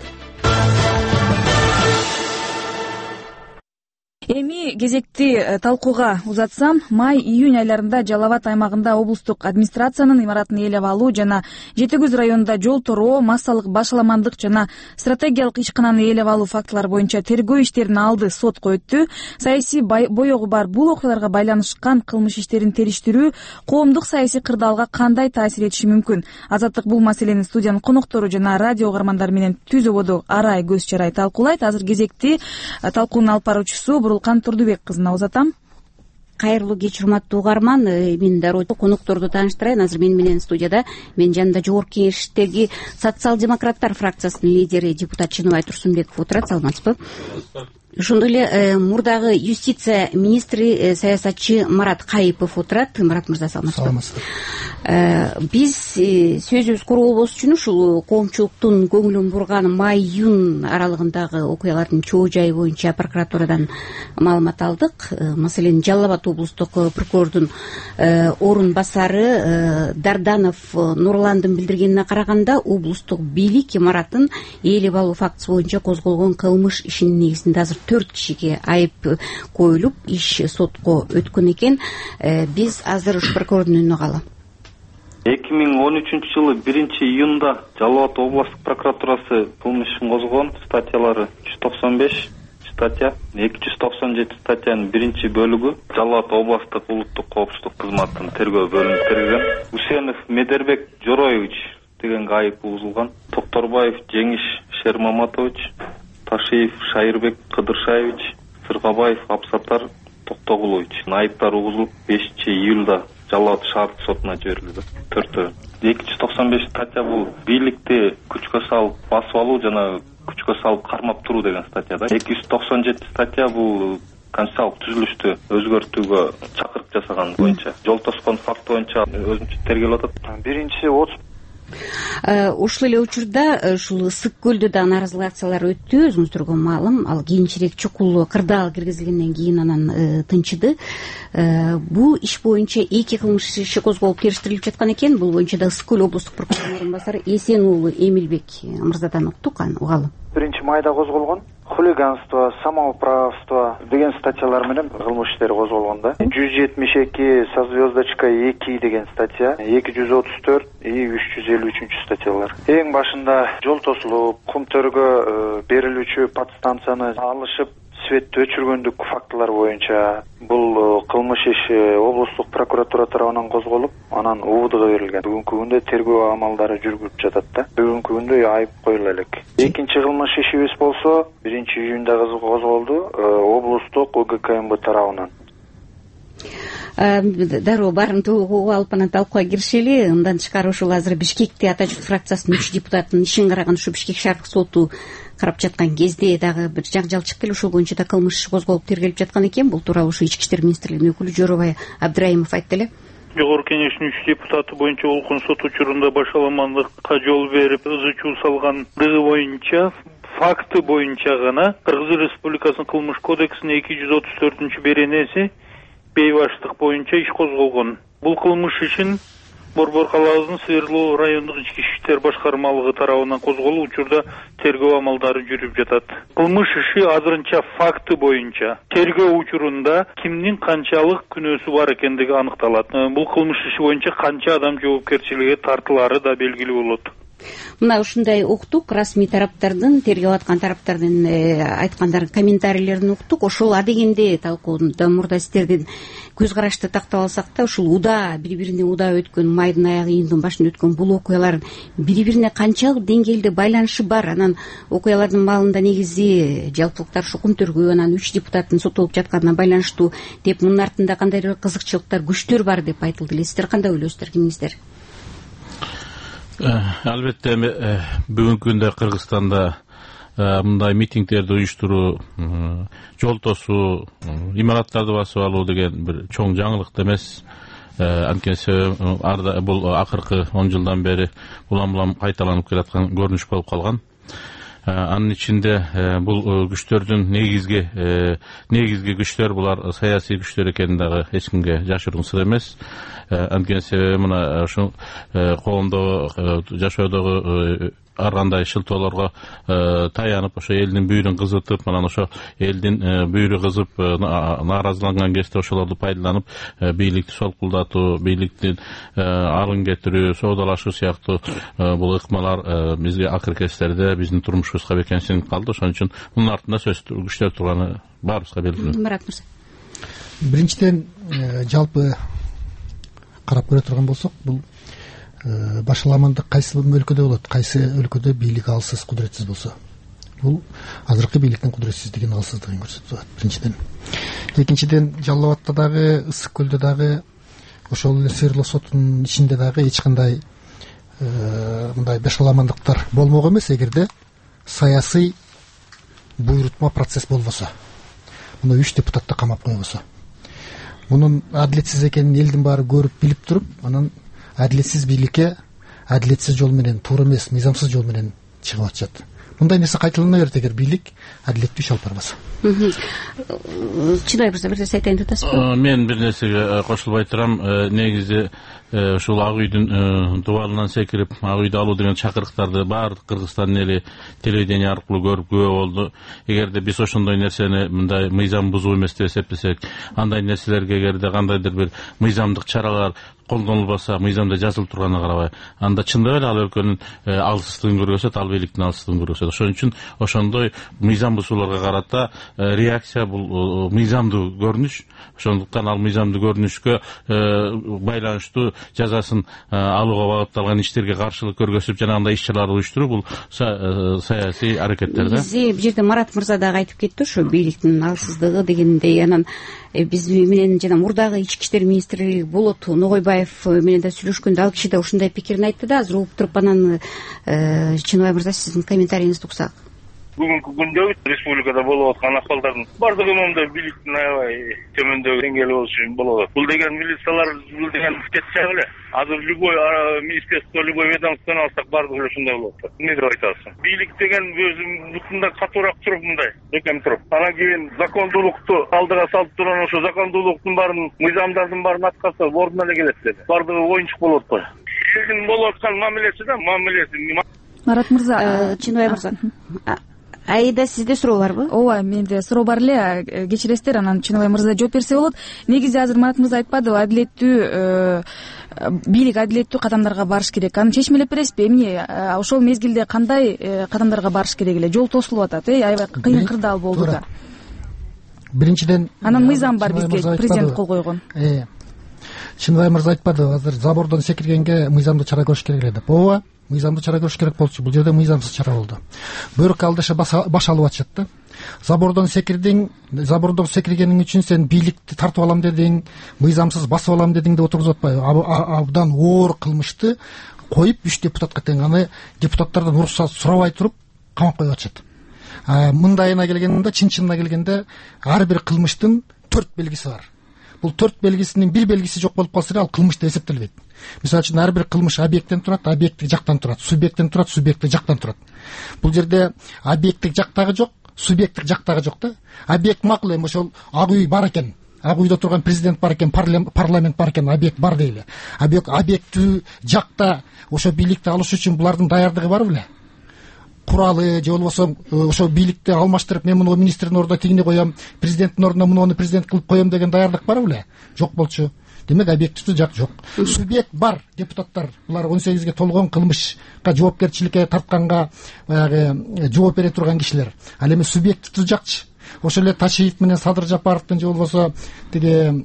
Эми кезекти талкууга узатсам, май-июнь айларында Жалал Абад аймагында облустук администрациянын имаратын ээлеп алуу жана Жети Күз районунда жол тороо, массалык башаламандык жана стратегиялык ишкананы ээлеп алуу фактылары боюнча тергөө иштерин алды сотко өттү. Саясий боёгу бар бул окуяларга байланышкан кылмыш иштерин териштирүү коомдук саясий кырдаалга кандай таасир этиши мүмкүн? Азаттык бул маселени студиянын коноктору жана радио угармандары менен түз ободо арай көз чарай талкуулайт. Азыр кезекти талкуунун алып баруучусу Бурулкан Турдубек кызына узатам. Кайрылуу кеч, урматтуу угарман. Мен дароо конокторду тааныштырайын. Азыр мен менен студияда мен жанында жогорку кеңештеги социал-демократтар фракциясынын лидери депутат Чыныбай Турсунбеков отурат. Саламатсызбы? Ошондой эле мурдагы юстиция министри саясатчы Марат Кайыпов отурат. Марат мырза, саламатсызбы? Саламатсызбы. Биз сөзүбүз куруу болбош үчүн ушул коомчулуктун көңүлүн бурган май-июнь аралыгындагы окуялардын чоо жайы боюнча прокуратурадан маалымат алдык. Маселен, Жалал Абад облустук прокурордун орун басары Дарданов Нурландын билдиргенине караганда, облустук бийлик имаратын ээлеп алуу фактысы боюнча козголгон кылмыш ишинин негизинде азыр төрт кишиге айып коюлуп, иш сотко өткөн экен. Биз азыр ушу прокурордун үнүнө калы. эки миң он үчүнчү жылы биринчи июнда Жалал Абад областык прокуратурасы кылмыш ишин козгогон. Статьялары үч жүз токсон беш статья, эки жүз токсон жети статьянын биринчи бөлүгү Жалал Абад областык улуттук коопсуздук кызматынын тергөө бөлүмүнө тергелген. Усенов Медербек Жороевич дегенге айып угузулган. Токторбаев Жеңиш Шермаматович, Ташиев Шайырбек Кыдыршаевич, Сыргабаев Абсаттар Токтогулович айыптар угузулуп бешинчи июлда Жалал Абад шаардык сотуна жиберилди. Төртөө. эки жүз токсон беш статья бул бийликти күчкө салып басып алуу жана күчкө салып кармап туруу деген статья да. эки жүз токсон жети статья бул конституциялык түзүлүштү өзгөртүүгө чакырык жасаган боюнча жол тоскон факт боюнча өзүнчө тергелип атат. Биринчи отуз Ушул эле учурда ушул Ысык көлдө да нааразылык акциялары өттү. Өзүңүздөргө маалым, ал кийинчерээк чукул кырдаал киргизилгенден кийин анан тынчыды. Бул иш боюнча эки кылмыш иши козголуп териштирилип жаткан экен. Бул боюнча да Ысык көл облустук прокурорунун орун басары Эсен уулу Эмилбек мырзадан уктук. Угалы. Биринчи майда козголгон хулиганство, самоуправство деген статьялар менен кылмыш иштери козголгон да. жүз жетимиш эки со звездочкой эки деген статья, эки жүз отуз төрт и үч жүз элүү үчүнчү статьялар. Эң башында жол тосулуп, кум төргө берилүүчү подстанцияны алышып светти өчүргөндүк фактылар боюнча бул кылмыш иши облустук прокуратура тарабынан козголуп, анан убдга берилген. Бүгүнкү күндө тергөө амалдары жүргүлүп жатат да. Бүгүнкү күндө айып коюла элек. Экинчи кылмыш ишибиз болсо биринчи июнда козголду облустук О Г К М Б тарабынан. Дароо барымтуу угуп алып анан талкууга киришели. Мындан тышкары ушул азыр Бишкекте Ата журт фракциясынын үч депутатынын ишин караган ушу Бишкек шаардык соту карап жаткан кезде дагы бир жаңжал чыкты эле. Ошол боюнча да кылмыш иши козголуп тергелип жаткан экен. Бул тууралуу ушу Ички иштер министрлигинин өкүлү Жоробай Абдраимов айтты эле. Жогорку Кеңештин үч депутаты боюнча Олкун сот учурунда башаламандыкка жол берип, ызы чуу салгандыгы боюнча факты боюнча гана Кыргыз Республикасынын кылмыш кодексинин эки жүз отуз төртүнчү беренеси бейбаштык боюнча иш козголгон. Бул кылмыш ишин Борбор калаабызынын Свердлов райондук ички иштер башкармалыгы тарабынан козголуп, учурда тергөө амалдары жүрүп жатат. Кылмыш иши азырынча факты боюнча тергөө учурунда кимдин канчалык күнөөсү бар экендиги аныкталат. Бул кылмыш иши боюнча канча адам жоопкерчиликке тартылары да белгилүү болот. Мына ушундай уктук, расмий тараптардын, тергеп аткан тараптардын айткандарын, комментарийлерин уктук. Ошол адегенде талкууда мурда сиздердин көз карашты тактап алсак да, ушул уда, бири-бирине уда өткөн, майдын аягы июндун башында өткөн бул окуялар бири-бирине канчалык деңгээлде байланышы бар? Анан окуялардын маалында негизи жалпылыктар шукум тергөө, анан үч депутаттын соттолуп жатканына байланыштуу деп, мунун артында кандайдыр бир кызыкчылыктар, күчтөр бар деп айтылды эле. Сиздер кандай ойлойсуздар, кимиңиздер? Албетте бүгүнкү күндө Кыргызстанда мындай митингдерди уюштуруу, жол тосуу, имараттарды басып алуу деген бир чоң жаңылык эмес. Анткени бул акыркы он жылдан бери улам-улам кайталанып келаткан көрүнүш болуп калган. Анын ичинде бул күчтөрдүн негизги негизги күчтөр булар саясий күчтөр экени дагы эч кимге жашыруун сыр эмес. Анткени себеби мына ушул коомдогу, жашоодогу ар кандай шылтоолорго таянып, ошо элдин бүйүрүн кызытып, анан ошо элдин бүйүрү кызып нааразыланган кезде ошолорду пайдаланып бийликти солкулдатуу, бийликтин алын кетирүү, соодалашуу сыяктуу бул ыкмалар бизге акыркы кездерде биздин турмушубузга бекем сиңип калды. Ошон үчүн мунун артында сөз күчтөр турганы баарыбызга белгилүү. Мурат мырза. Биринчиден жалпы карап көрө турган болсок, бул башаламандык кайсы өлкөдө болот, кайсы өлкөдө бийлик алсыз, кудуретсиз болсо, бул азыркы бийликтин кудуретсиздигин, алсыздыгын көрсөтүп атат. Биринчиден. Экинчиден, Жалал Абадта дагы, Ысык көлдө дагы, ошол эле Свердлов сотунун ичинде дагы эч кандай мындай башаламандыктар болмок эмес, эгерде саясий буйрутма процесс болбосо. Муну үч депутатты камап койбосо. Мунун адилетсиз экенин элдин баары көрүп, билип туруп, анан адилетсиз бийликке адилетсиз жол менен, туура эмес, мыйзамсыз жол менен чыгып атышат. Мындай нерсе кайталана берет эгер бийлик адилеттүү иш алып барбаса. Чынай мырза, бир нерсе айтайын деп атасызбы? Мен бир нерсеге кошулбай турам. Негизи ушул Ак үйдүн дубалынан секирип, Ак үйдү алуу деген чакырыктарды баардык Кыргызстандын эли телевидение аркылуу көрүп күбө болду. Эгерде биз ошондой нерсени мындай мыйзам бузуу эмес деп эсептесек, андай нерселерге эгерде кандайдыр бир мыйзамдык чаралар колдонулбаса, мыйзамда жазылып турганына карабай, анда чындап эле ал өлкөнүн алсыздыгын көргөзөт, ал бийликтин алсыздыгын көргөзөт. Ошон үчүн ошондой мыйзам бузууларга карата реакция бул мыйзамдуу көрүнүш. Ошондуктан ал мыйзамдуу көрүнүшкө байланыштуу жазасын алууга багытталган иштерге каршылык көргөзүп, жанагындай иш-чараларды уюштуруу бул саясий аракеттер да. Биз бул жерде Марат мырза дагы айтып кетти, ошо бийликтин алсыздыгы дегендей. Анан биз менен жана мурдагы ички иштер министри Болот Ногойбаев менен да сүйлөшкөндө ал киши да ушундай пикирин айтты да. Азыр угуп туруп, анан Чыныбай мырза, сиздин комментарийиңизди уксак. Бүгүнкү күндө республикада болуп аткан акыбалдардын бардыгы момундай бийликтин аябай төмөндөгү деңгээли болушу болот. Бул деген милициялар, бул деген кетсе эле. Азыр любой министерство, любой ведомствону алсак бардыгы ушундай болот. Эмне деп айтасың? Бийлик деген өзү бутунда катуураак туруп, мындай бекем туруп. Анан кийин закондуулукту алдыга салып турган, ошо закондуулуктун баарын, мыйзамдардын баарын аткарса ордуна эле келет dedi. Бардыгы оюнчук болот го. Элдин болуп аткан мамилеси да, мамилеси. Марат мырза, Чыныбай мырза. Айда, сизде суроо барбы? Ооба, менде суроо бар эле. Кечиресиздер, анан Чыныбай мырза жооп берсе болот. Негизи азыр Марат мырза айтпадыбы, адилеттүү бийлик адилеттүү кадамдарга барыш керек. Аны чечмелеп бересизби? Эмне ошол мезгилде кандай кадамдарга барыш керек эле? Жол тосулуп атат, э, аябай кыйын кырдаал болду да. биринчиден анан мыйзам бар бизге президент кол койгон. Чыныбай мырза айтпады азыр забордон секиргенге мыйзамдуу чара көрүш керек эле деп. ооба, мыйзамдуу чара көрүш керек болчу. Бул жерде мыйзамсыз чара болду. Бөөркө алдаша баш алып атышат да. Забордон секирдиң, забордон секиргениң үчүн сен бийликти тартып алам дедиң, мыйзамсыз басып алам дедиң деп отургузуп атпайбы? Абдан оор кылмышты коюп үч депутатка тең аны депутаттардан уруксат сурабай туруп камап коюп атышат. Мындайына келгенде, чын-чынына келгенде ар бир кылмыштын төрт белгиси бар. Бул төрт белгисинин бир белгиси жок болуп калса, ал кылмыш деп эсептелбейт. Мисалы үчүн ар бир кылмыш объекттен турат, объекттик жактан турат, субъекттен турат, субъекттик жактан турат. Бул жерде объекттик жактагы жок, субъекттик жактагы жок да. Объект макул эми ошол ак үй бар экен, ак үйдө турган президент бар экен, парламент бар экен, объект бар дейли. Объекттүү жакта ошо бийликти алыш үчүн булардын даярдыгы бар беле? Куралы же болбосо ошо бийликти алмаштырып, мен муну министрдин ордуна тигини коем, президенттин ордуна муну президент кылып коем деген даярдык бар беле? Жок болчу. Демек объективдүү жак жок. Субъект бар, депутаттар. Булар он сегизге толгон кылмышка жоопкерчиликке тартканга баягы жооп бере турган кишилер. Ал эми субъективдүү жакчы. Ошол эле Тачиев менен Садыр Жапаровдун же болбосо тиги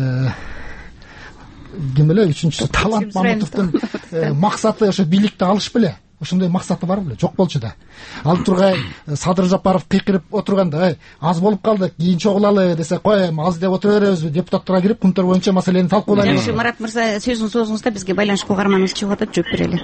ким эле үчүнчүсү Талант Мамытовдун максаты ошо бийликти алыш беле? Ошондой максаты бар беле? Жок болчу да. Ал тургай Садыр Жапаров кыйкырып отурганда, "Ай, аз болуп калды, кийин чогулалы" десе, "Кой, аз деп отура беребизби?" Депутаттарга кирип, кумтар боюнча маселени талкуулайлы. Жакшы, Марат мырза, сөзүңүз соозуңуз да бизге байланышка угарманыбыз чыгып атат, жооп берели.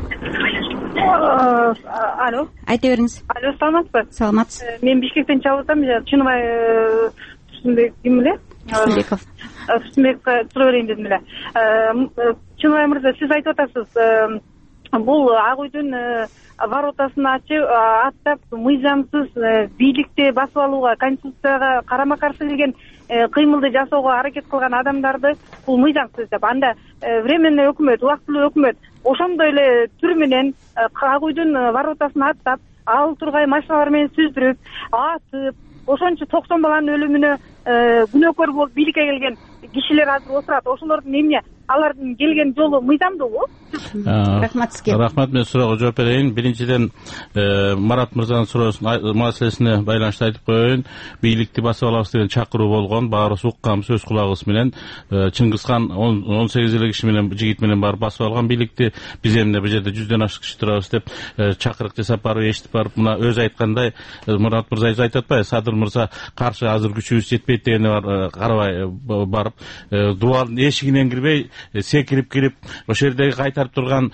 Алло. Айта бериңиз. Алло, саламатсызбы? Саламатсыз. Мен Бишкектен чалып атам, Чыныбай Турсунбек ким эле? Турсунбеков. Турсунбекке суроо берейин дедим эле. Чыныбай мырза, сиз айтып атасыз, бул ак үйдүн воротасын аттап мыйзамсыз бийликти басып алууга, конституцияга карама каршы келген кыймылды жасоого аракет кылган адамдарды бул мыйзамсыз деп. Анда временный өкмөт, убактылуу өкмөт ошондой эле түр менен ак үйдүн воротасын аттап, ал тургай машиналар менен сүздүрүп, атып, ошончо токсон баланын өлүмүнө күнөөкөр болуп бийликке келген кишилер азыр отурат. Ошолордун эмне алардын келген жолу мыйзамдуубу? Рахмат сизге. Рахмат, мен суроого жооп берейин. Биринчиден Марат мырзанын суроосунун маселесине байланыштуу айтып коеюн. Бийликти басып алабыз деген чакыруу болгон, баарыбыз укканбыз өз кулагыбыз менен. Чыңгызхан он сегиз эле киши менен, жигит менен барып басып алган бийликти. Биз эмне бул жерде жүздөн ашык киши турабыз деп чакырык жасап барып, эшитип барып, мына өзү айткандай, Марат мырза айтып атпайбы, Садыр мырза каршы азыр күчүбүз жетпейт дегени бар, карабай барып, дубалдын эшигинен кирбей, секирип кирип, ошол жердеги кайтарып турган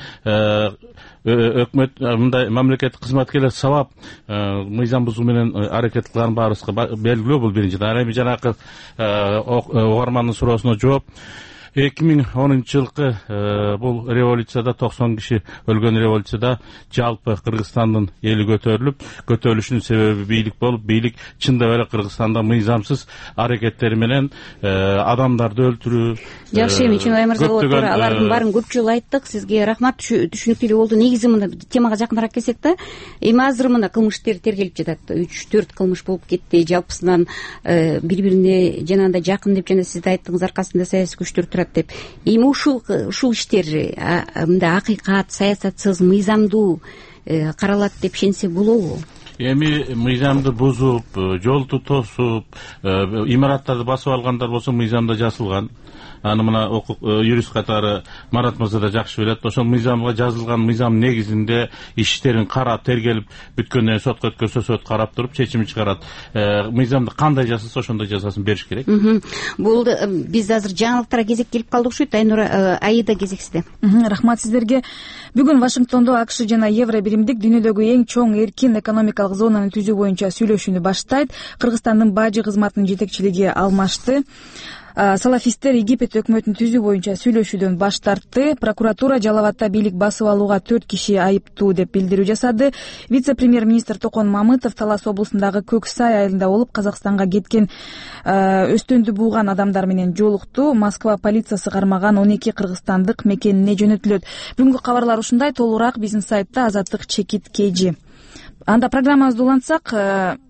өкмөт, мындай мамлекеттик кызматкерлер сабап мыйзам бузуу менен аракет кылган баарыбызга белгилүү. Бул биринчиден. Ана эми жанакы угармандын суроосуна жооп. эки миң онунчу жылкы бул революцияда токсон киши өлгөн революцияда жалпы Кыргызстандын эли көтөрүлүп, көтөрүлүшүнүн себеби бийлик болуп, бийлик чындап эле Кыргызстанда мыйзамсыз аракеттери менен адамдарды өлтүрүү. Жакшы, эми Чыныбай мырза отур, алардын баарын көп жолу айттык. Сизге рахмат, түшүнүктүү болду. Негизи мына темага жакыныраак келсек да, эми азыр мына кылмыштер тергелип жатат. үч төрт кылмыш болуп кетти. Жалпысынан бири-бирине жанагындай жакын деп жана сиз да айттыңыз, аркасында саясий күчтөр турат деп. Эми ушул ушул иштер мындай акыйкат, саясатсыз, мыйзамдуу каралат деп ишенсе болобу? Эми мыйзамды бузуп, жолду тосуп, имараттарды басып алгандар болсо мыйзамда жазылган. Аны мына юрист катары Марат мырза да жакшы билет. Ошол мыйзамга жазылган, мыйзам негизинде иштерин карап, тергелип бүткөндөн кийин сотко өткөрсө сот карап туруп чечим чыгарат. Мыйзамды кандай жасалса ошондой жазасын бериш керек. Бул биз азыр жаңылыктарга кезек келип калдык окшойт. Айнура, Аида кезек сизде. Рахмат сиздерге. Бүгүн Вашингтондо АКШ жана Евро биримдик дүйнөдөгү эң чоң эркин экономикалык зонаны түзүү боюнча сүйлөшүүнү баштайт. Кыргызстандын бажы кызматынын жетекчилиги алмашты. Салафисттер Египет өкмөтүн түзүү боюнча сүйлөшүүдөн баш тартты. Прокуратура Жалал Абадта бийлик басып алууга төрт киши айыптуу деп билдирүү жасады. Вице-премьер-министр Токон Мамытов Талас облусундагы Көк Сай айылында болуп, Казакстанга кеткен өстөндү бууган адамдар менен жолукту. Москва полициясы кармаган он эки кыргызстандык мекенине жөнөтүлөт. Бүгүнкү кабарлар ушундай. Толугураак биздин сайтта Азаттык чекит kg. Анда программабызды улантсак,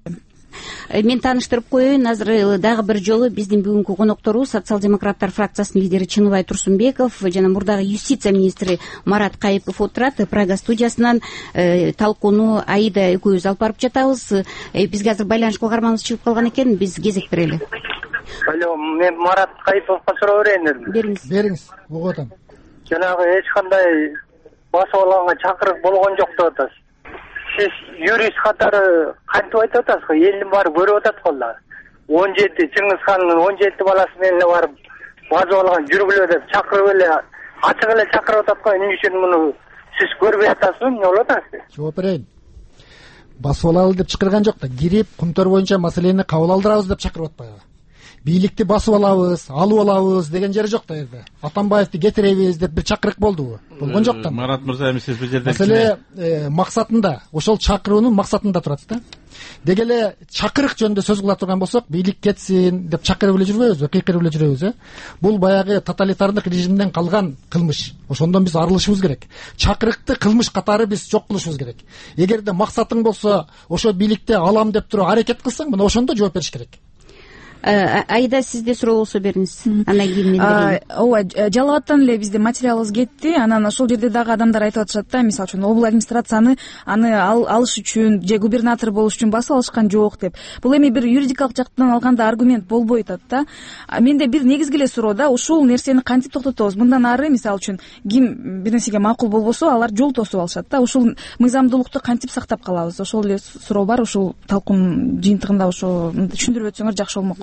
мен тааныштырып коеюн, азыр дагы бир жолу биздин бүгүнкү конокторубуз социал демократтар фракциясынын лидери Чыныбай Турсунбеков жана мурдагы юстиция министри Марат Кайыпов отурат. Прага студиясынан талкууну Аида экөөбүз алып барып жатабыз. Бизге азыр байланышка каарманыбыз чыгып калган экен, биз кезек берели. Алло, мен Марат Кайыповго суроо берейин дедим. Бериңиз. Бериңиз, угуп атам. Жанагы эч кандай басып алганга чакырык болгон жок деп атасыз. Сиз юрист катары кантип айтып атасыз го? Элдин баары көрүп атат го да. он жети Чыңгыз хандын он жети баласы менен барып басып алган жүргүлө деп чакырып эле ачык эле чакырып атат го. Эмне үчүн муну сиз көрбөй атасызбы? Эмне болуп атасыз? Жооп берейин. Басып алалы деп чакырган жок да. Кирип кумтөр боюнча маселени кабыл алдырабыз деп чакырып атпайбы? Бийликти басып алабыз, алып алабыз деген жери жок да жерде. Атамбаевди кетиребиз деп бир чакырык болдубу? Болгон жок да. Марат мырза, сиз бул жерде маселе максатында, ошол чакыруунун максатында турат да. Деги эле чакырык жөнүндө сөз кыла турган болсок, бийлик кетсин деп чакырып эле жүрбөйбүзбү, кыйкырып эле жүрөбүз, э? Бул баягы тоталитардык режимден калган кылмыш. Ошондон биз арылышыбыз керек. Чакырыкты кылмыш катары биз жок кылышыбыз керек. Эгерде максатың болсо, ошо бийликти алам деп туруп аракет кылсаң, мына ошондо жооп бериш керек. Айда, сизде суроо болсо бериңиз. Андан кийин мен берейин. Ооба, Жалал-Абадтан эле бизде материалыбыз кетти. Анан ошол жерде дагы адамдар айтып атышат да, мисалы үчүн обул администрацияны аны алыш үчүн же губернатор болуш үчүн басып алышкан жок деп. Бул эми бир юридикалык жактан алганда аргумент болбой атат да. Менде бир негизги эле суроо да, ушул нерсени кантип токтотобуз? Мындан ары мисалы үчүн ким бир нерсеге макул болбосо, алар жол тосуп алышат да. Ушул мыйзамдуулукту кантип сактап калабыз? Ошол эле суроо бар. Ушул талкуунун жыйынтыгында ошо түшүндүрүп өтсөңөр жакшы болмок.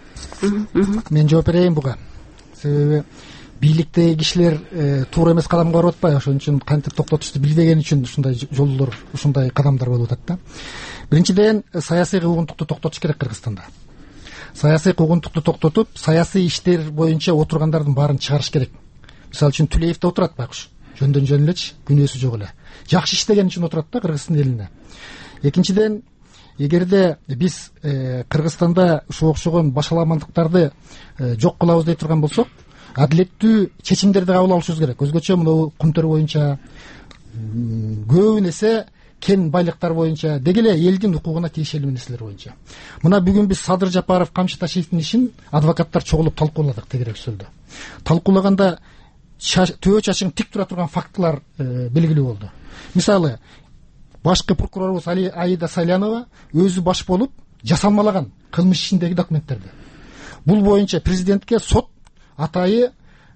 Мен жооп берейин буга. Себеби бийликтеги кишилер туура эмес кадамга барып атпайбы, ошон үчүн кантип токтотушту билбеген үчүн ушундай жолдор, ушундай кадамдар болуп атат да. Биринчиден, саясий куугунтукту токтотуш керек Кыргызстанда. Саясий куугунтукту токтотуп, саясий иштер боюнча отургандардын баарын чыгарыш керек. Мисалы үчүн Тулеевде отурат байкуш, жөндөн жөн элечи, күнөөсү жок эле. Жакшы иштеген үчүн отурат да Кыргыздын элине. Экинчиден, эгерде биз Кыргызстанда ушуга окшогон башаламандыктарды жок кылабыз дей турган болсок, адилеттүү чечимдерди кабыл алышыбыз керек. Өзгөчө мына кумтөр боюнча көбүн эсе кен байлыктар боюнча, деги эле элдин укугуна тиешелүү нерселер боюнча. Мына бүгүн биз Садыр Жапаров, Камчы Ташиевдин ишин адвокаттар чогулуп талкууладык тегерек сөздө. Талкуулаганда төбө чачың тик тура турган фактылар белгилүү болду. Мисалы, башкы прокурорубуз Аида Салянова өзү баш болуп жасалмалаган кылмыш ишиндеги документтерди. Бул боюнча президентке сот атайы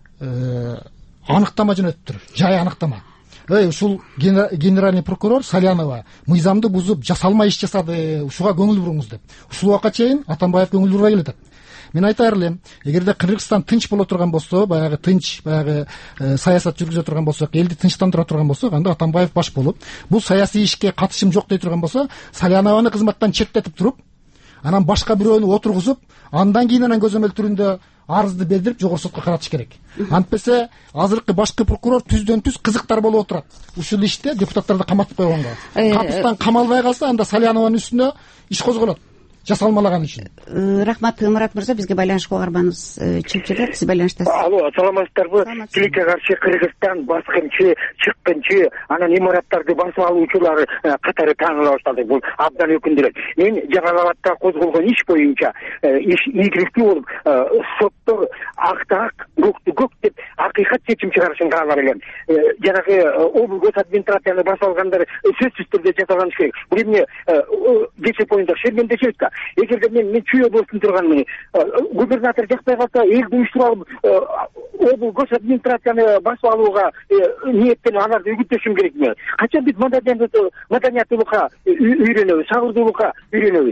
аныктама жөнөттүр, жай аныктама. Эй, ушул генеральный прокурор Салянова мыйзамды бузуп жасалма иш жасады, ушуга көңүл буруңуз деп. Ушул убакка чейин Атамбаев көңүл бурбай келатат. Мен айтар элем, эгерде Кыргызстан тынч боло турган болсо, баягы тынч, баягы саясат жүргүзө турган болсок, элди тынчтандыра турган болсок, анда Атамбаев баш болуп, бул саясий ишке катышым жок дей турган болсо, Салянованы кызматтан четтетип туруп, анан башка бирөөнү отургузуп, андан кийин анан көзөмөл түрүндө арызды бердирип жогорку сотко каратыш керек. Антпесе азыркы башкы прокурор түздөн түз кызыктар болуп отурат. Ушул иште депутаттарды каматып койгонго. Катыштан камалбай калса, анда Салянованын үстүнө иш козголот. Жасалмалаган үчүн. Рахмат, Марат мырза, бизге байланышка каарманыбыз чыгып жатат. Сиз байланыштасыз. Алло, саламатсыздарбы? Тилекке каршы Кыргызстан баскынчы, чыккынчы, анан имараттарды басып алуучулар катары тааныла баштады. Бул абдан өкүндүрөт. Мен Жалал-Абадта козголгон иш боюнча иш ийгиликтүү болуп, соттор актак, көктү көк деп акыйкат чечим чыгарышын каалар элем. Жанагы облус гос администрацияны басып алгандар сөзсүз түрдө жазаланыш керек. Бул эмне кече боюнда шермендешет. Эгерде мен мен чүй облустун турганмын, губернатор жакпай калса, элди уюштуруп облус гос администрацияны басып алууга ниеттенип аларды үгүттөшүм керекми? Качан биз маданияттуулукка үйрөнөбүз, сабырдуулукка үйрөнөбүз?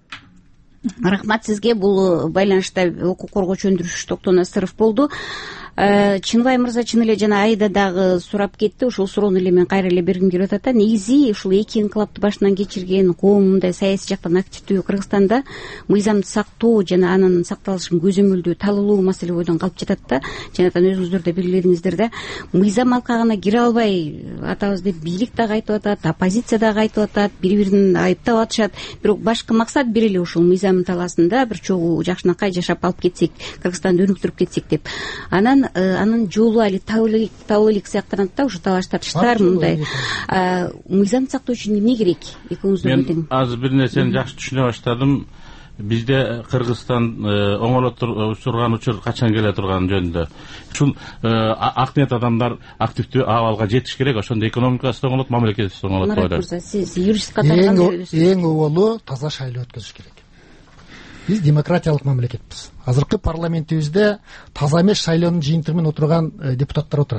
Рахмат сизге. Бул байланышта укук коргоочу өндүрүш Токтон Асыров болду. Чыныбай мырза чын эле жана Айда дагы сурап кетти. Ушул суроону эле мен кайра эле бергим келип атат да. Негизи ушул эки инкылапты башынан кечирген коом мындай саясий жактан активдүү Кыргызстанда мыйзамды сактоо жана анын сакталышын көзөмөлдөө талуулуу маселе бойдон калып жатат да. Жанатан өзүңүздөр да белгиледиңиздер да. Мыйзам алкагына кире албай атабыз деп бийлик дагы айтып атат, оппозиция дагы айтып атат, бири-бирин айыптап атышат. Бирок башкы максат бир эле, ушул мыйзам талаасында бир чогуу жакшынакай жашап алып кетсек, Кыргызстанды өнүктүрүп кетсек деп. Анан анын жолу али табылы элек сыяктанат да, ушу табаш тартыштар мындай. Мыйзамды сактоо үчүн эмне керек? Экөөңүздөн мен азыр бир нерсени жакшы түшүнө баштадым. Бизде Кыргызстан оңолоп турган учур качан келе турганы жөнүндө. Ушул ак ниет адамдар активдүү абалга жетиш керек, ошондо экономикасы да оңолот, мамлекети да оңолот деп ойлойм. Сиз юрист катары кандай? Эң оболу таза шайлоо өткөзүш керек. Биз демократиялык мамлекетпиз. Азыркы парламентибизде таза эмес шайлоонун жыйынтыгы менен отурган депутаттар отурат.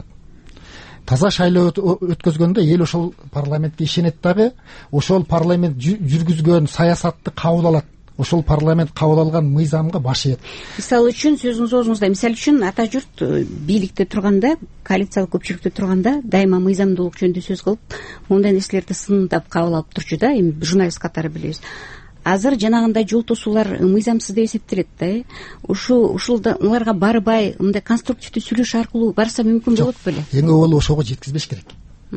Таза шайлоо өткөзгөндө эл ошол парламентке ишенет дагы, ошол парламент жүргүзгөн саясатты кабыл алат. Ошол парламент кабыл алган мыйзамга баш ийет. Мисалы үчүн сөзүңүз оозуңузда, мисалы үчүн ата журт бийликте турганда, коалициялык көпчүлүктө турганда дайыма мыйзамдуулук жөнүндө сөз кылып, мондай нерселерди сындап кабыл алып турчу да, эми журналист катары билебиз. Азыр жанагындай жол тосуулар мыйзамсыз деп эсептелет да. Ушу ушуларга барбай, мындай конструктивдүү сүйлөшүү аркылуу барса мүмкүн болот беле? Эң оболу ошого жеткизбеш керек.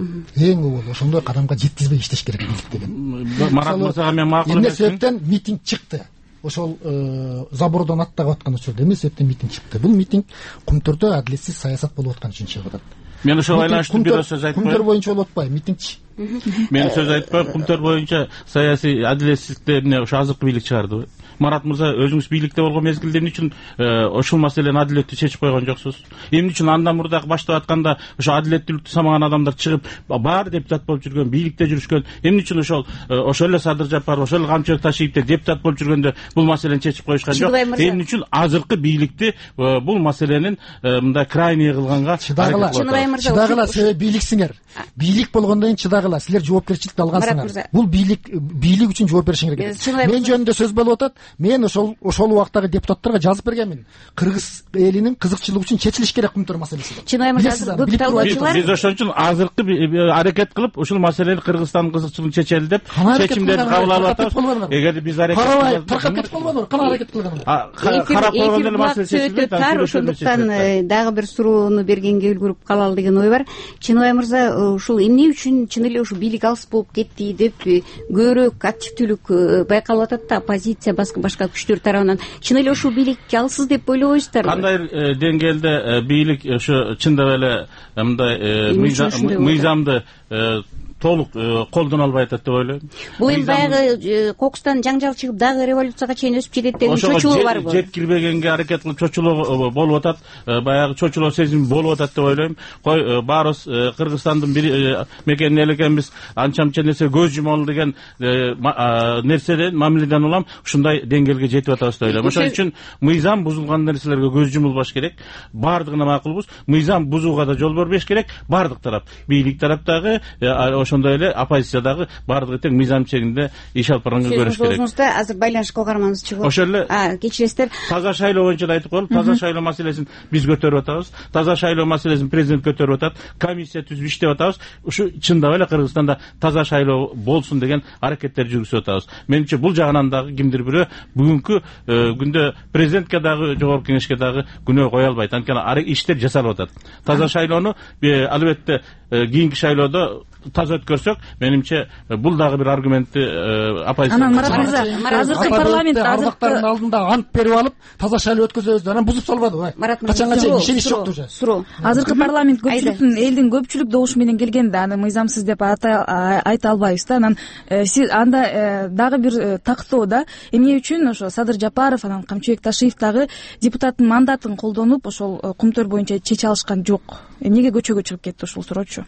Эң оболу ошондой кадамга жеткизбей иштеш керек бийлик деген. Марат мырзага мен макул эмне себептен митинг чыкты? Ошол забордон аттагып аткан учурда эмне себептен митинг чыкты? Бул митинг Кумтөрдө адилетсиз саясат болуп аткан үчүн чыгып атат. Мен ошого байланыштуу бир сөз айтып коеюн. Кумтөр боюнча болуп атпайбы митингчи? Мен сөз айтып коеюн, Кумтөр боюнча саясий адилетсиздиктерине ошо азыркы бийлик чыгарды. Марат мырза, өзүңүз бийликте болгон мезгилде эмне үчүн ошол маселени адилеттүү чечип койгон жоксуз? Эмне үчүн андан мурда баштап атканда ошо адилеттүүлүктү самаган адамдар чыгып, баары депутат болуп жүргөн, бийликте жүрүшкөн, эмне үчүн ошол ошол эле Садыр Жапаров, ошол эле Камчыбек Ташиевдер депутат болуп жүргөндө бул маселени чечип коюшкан жок? Эмне үчүн азыркы бийликти бул маселенин мындай крайний кылганга чыдагыла? Чыдагыла, себеби бийликсиңер. Бийлик болгондон кийин чыдагыла, силер жоопкерчиликти алгансыңар. Бул бийлик бийлик үчүн жооп беришиңер керек. Мен жөнүндө сөз болуп атат. Мен ошол ошол убактагы депутаттарга жазып бергенмин. Кыргыз элинин кызыкчылыгы үчүн чечилиш керек Кумтөр маселеси. Көп талоочулар биз ошон үчүн азыркы аракет кылып ушул маселени Кыргызстандын кызыкчылыгын чечели деп чечимдерди кабыл алып атабыз. Эгер биз аракет кылбайбыз, таркап кетип калбадыбы? Кана аракет кылган? Карап койгондо эле маселе чечилет. Тар ошондуктан дагы бир суроону бергенге үлгүрүп калалы деген ой бар. Чыныбай мырза, ушул эмне үчүн чын эле ушу бийлик алыс болуп кетти деп көбүрөөк активдүүлүк байкалып атат да, оппозиция башка күчтөр тарабынан. Чын эле ушул бийлик алсыз деп ойлобойсуздарбы? Кандай деңгээлде бийлик ошо чындап эле мындай мыйзамды толук колдоно албай атат деп ойлойм. Бул эми баягы кокустан жаңжал чыгып дагы революцияга чейин өсүп жетет деген чочулоо барбы? Жеткирбегенге аракет кылып чочулоо болуп атат, баягы чочулоо сезим болуп атат деп ойлойм. Кой баарыбыз Кыргызстандын бир мекени эле экенбиз, анча мынча нерсе көз жумалы деген нерседен мамиледен улам ушундай деңгээлге жетип атабыз деп ойлойм. Ошон үчүн мыйзам бузулган нерселерге көз жумулбаш керек. Бардыгына макулбуз. Мыйзам бузууга да жол бербеш керек. Бардык тарап, бийлик тараптагы ошондой эле оппозициядагы бардыгы тең мыйзам чегинде иш алып барганга көрүш керек. Сөзүңүздө азыр байланышка угарманыбыз чыгып. Ошол эле кечиресиздер. Таза шайлоо боюнча да айтып коелу. Таза шайлоо маселесин биз көтөрүп атабыз. Таза шайлоо маселесин президент көтөрүп атат. Комиссия түзүп иштеп атабыз. Ушу чындап эле Кыргызстанда таза шайлоо болсун деген аракеттер жүргүзүп атабыз. Менимче бул жагынан дагы кимдир бирөө бүгүнкү күндө президентке дагы жогорку кеңешке дагы күнөө кое албайт. Анткени иштер жасалып атат. Таза шайлоону албетте кийинки шайлоодо таза өткөрсөк, менимче бул дагы бир аргументти оппозиция. Анан Марат мырза, азыркы парламент азыркылардын алдында ант берип алып, таза шайлоо өткөзөбүз деп анан бузуп салбадыбы? Качанга чейин ишенич жок уже. Суроо. Азыркы парламент көпчүлүктүн элдин көпчүлүк добушу менен келгенде аны мыйзамсыз деп айта албайбыз да. Анан сиз анда дагы бир тактоо да, эмне үчүн ошо Садыр Жапаров анан Камчыбек Ташиев дагы депутаттын мандатын колдонуп, ошол Кумтөр боюнча чече алышкан жок. Эмнеге көчөгө чыгып кетти ушул суроочу?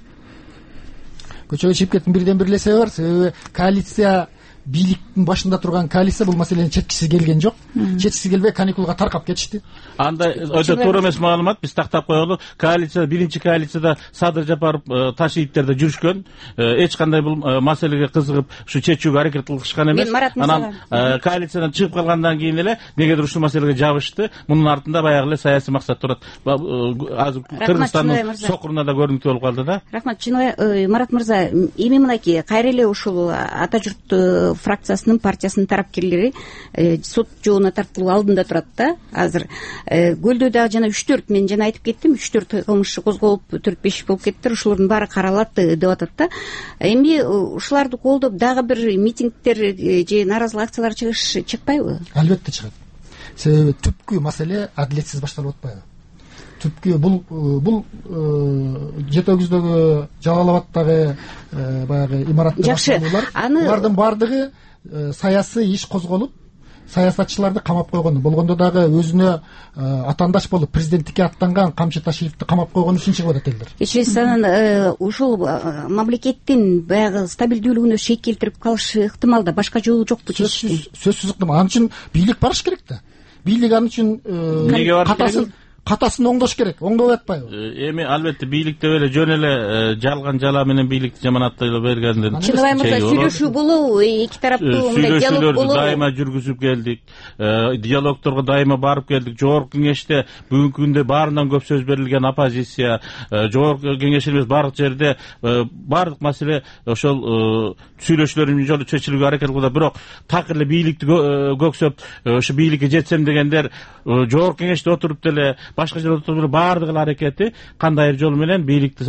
Көчөгө чыгып кеттин бирден бир эле себеби бар. Себеби коалиция, бийликтин башында турган коалиция бул маселени чечкиси келген жок. Чечкиси келбей каникулга таркап кетишти. Андай өтө туура эмес маалымат, биз тактап коелу. Коалиция, биринчи коалицияда Садыр Жапаров, Ташиевдер жүрүшкөн. Эч кандай бул маселеге кызыгып, ушу чечүүгө аракет кылышкан эмес. Анан коалициядан чыгып калгандан кийин эле негедир ушул маселеге жабышты. Мунун артында баягы эле саясий максат турат. Азыр Кыргызстандын сокуруна да көрүнүктүү болуп калды да. Рахмат, чыныбай Марат мырза, эми мынакей кайра эле ушул ата журт фракциясынын, партиясынын тарапкерлери сот жообуна тартылуу алдында турат да. Азыр көлдө дагы жана үч төрт, мен жана айтып кеттим, үч төрт кылмыш козголуп, төрт беш болуп кеттир, ушулардын баары каралат деп атат да. Эми ушуларды колдоп дагы бир митингдер же нааразылык акциялар чыгыш чыкпайбы? Албетте чыгат. Себеби түпкү маселе адилетсиз башталып атпайбы? түпкү бул бул жети өгүздөгү Жалал Абаддагы баягы имаратты жакшы. Аны алардын баардыгы саясий иш козголуп саясатчыларды камап койгон, болгондо дагы өзүнө атаандаш болуп президенттикке аттанган Камчы Ташиевди камап койгон үчүн чыгып атат элдер. Кечиресиз, анан ушул мамлекеттин баягы стабилдүүлүгүнө шек келтирип калышы ыктымал да, башка жолу жокпу чечиштин? Сөзсүз ыктымал. Анын үчүн бийлик барыш керек да. Бийлик анын үчүн катасын катасын оңдош керек, оңдоп атпайбы? Эми албетте бийликте эле жөн эле жалган жала менен бийликти жаманаттай бергенден Чыныбай мырза, сүйлөшүү болобу, эки тараптуу мындай диалог болобу? Дайыма жүргүзүп келдик, диалогторго дайыма барып келдик. Жогорку кеңеште бүгүнкү күндө баарынан көп сөз берилген оппозиция, жогорку кеңеш эмес бардык жерде бардык маселе ошол сүйлөшүүлөрдүн жолу чечилүүгө аракет кылды. Бирок так эле бийликти көксөп, ошо бийликке жетсем дегендер жогорку кеңеште отуруп деле башка жерде отуруп баардык эле аракети кандайдыр жол менен бийликти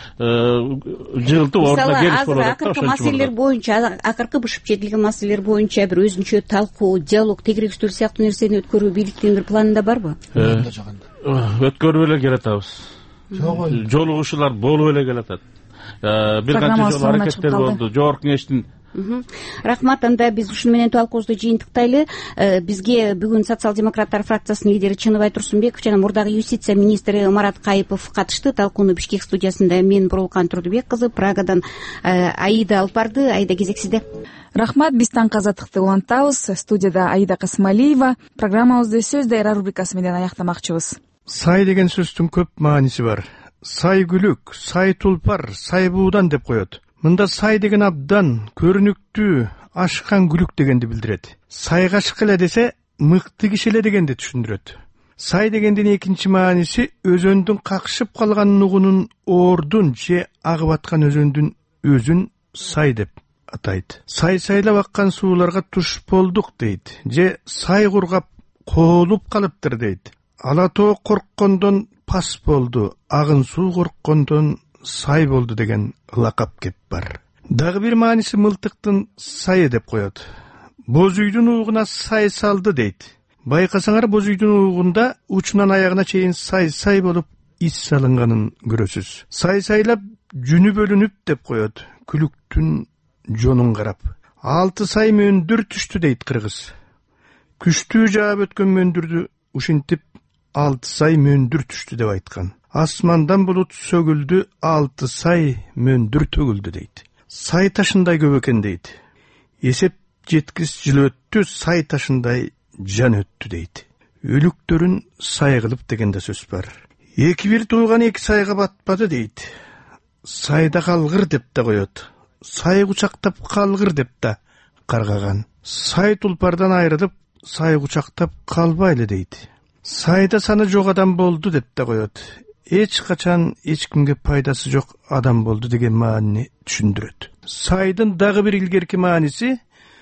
жыгылтып ордуна келиш болот. Акыркы маселелер боюнча, акыркы бышып жетилген маселелер боюнча бир өзүнчө талкуу, диалог, тегерек стөл сыяктуу нерсени өткөрүү бийликтин бир планында барбы? Өткөрүп эле келатабыз. Жолугушуулар болуп эле келатат. Бир канча жолу аракеттер болду. Жогорку кеңештин Рахмат. Анда биз ушуну менен талкуубузду жыйынтыктайлы. Бизге бүгүн социал-демократтар фракциясынын лидери Чыныбай Турсунбеков жана мурдагы юстиция министри Марат Кайыпов катышты. Талкууну Бишкек студиясында мен Бурулкан Турдубек кызы, Прагадан Аида алып барды. Аида, кезек сизде. Рахмат. Биз таңкы азаттыкты улантабыз. Студияда Аида Касымалиева. Программабызды сөз дайра рубрикасы менен аяктамакчыбыз. Сай деген сөздүн көп мааниси бар. Сай күлүк, сай тулпар, сай буудан деп коет. Мында сай деген абдан көрүнүктүү, ашкан күлүк дегенди билдирет. Сайга чыккыла десе, мыкты киши эле дегенди түшүндүрөт. Сай дегендин экинчи мааниси өзөндүн какшып калган нугунун ордун же агып аткан өзөндүн өзүн сай деп атайт. Сай сайлап аккан сууларга туш болдук дейт, же сай кургап коолуп калыптыр дейт. Ала тоо корккондон пас болду, агын суу корккондон сай болду деген лакап кеп бар. Дагы бир мааниси мылтыктын сайы деп коет. Боз үйдүн уугуна сай салды дейт. Байкасаңар, боз үйдүн уугунда учунан аягына чейин сай-сай болуп ис салынганын көрөсүз. Сай сайлап жүнү бөлүнүп деп коет, күлүктүн жонун карап. Алты сай мөндүр түштү дейт кыргыз. Күчтүү жаап өткөн мөндүрдү ушинтип алты сай мөндүр түштү деп айткан. Асмандан булут сөгүлдү, алты сай мөндүр төгүлдү дейт. Сай ташындай көп экен дейт. Эсеп жеткис жыл өттү, сай ташындай жан өттү дейт. Өлүктөрүн сай кылып деген да сөз бар. Эки бир тууган эки сайга батпады дейт. Сайда калгыр деп да коет. Сай кучактап калгыр деп да каргаган. Сай тулпардан айрылып, сай кучактап калбайлы дейт. Сайда саны жок адам болду деп да коет. Эч качан эч кимге пайдасы жок адам болду деген маанини түшүндүрөт. Сайдын дагы бир илгерки мааниси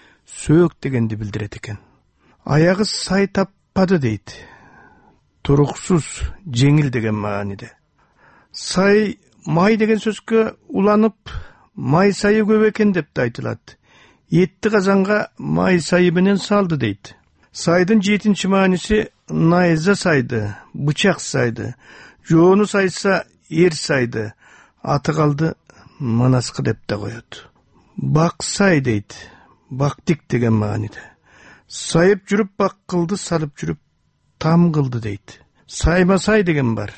сөөк дегенди билдирет экен. Аягы сай таппады дейт. Туруксуз, жеңил деген мааниде. Сай май деген сөзгө уланып, май сайы көп экен деп да айтылат. Этти казанга май сайы менен салды дейт. Сайдын жетинчи мааниси найза сайды, бычак сайды, жоону сайса эр сайды, аты калды манаскы деп да коет. Бак сай дейт, бактик деген мааниде. Сайып жүрүп бак кылды, салып жүрүп там кылды дейт. Сайма сай деген бар.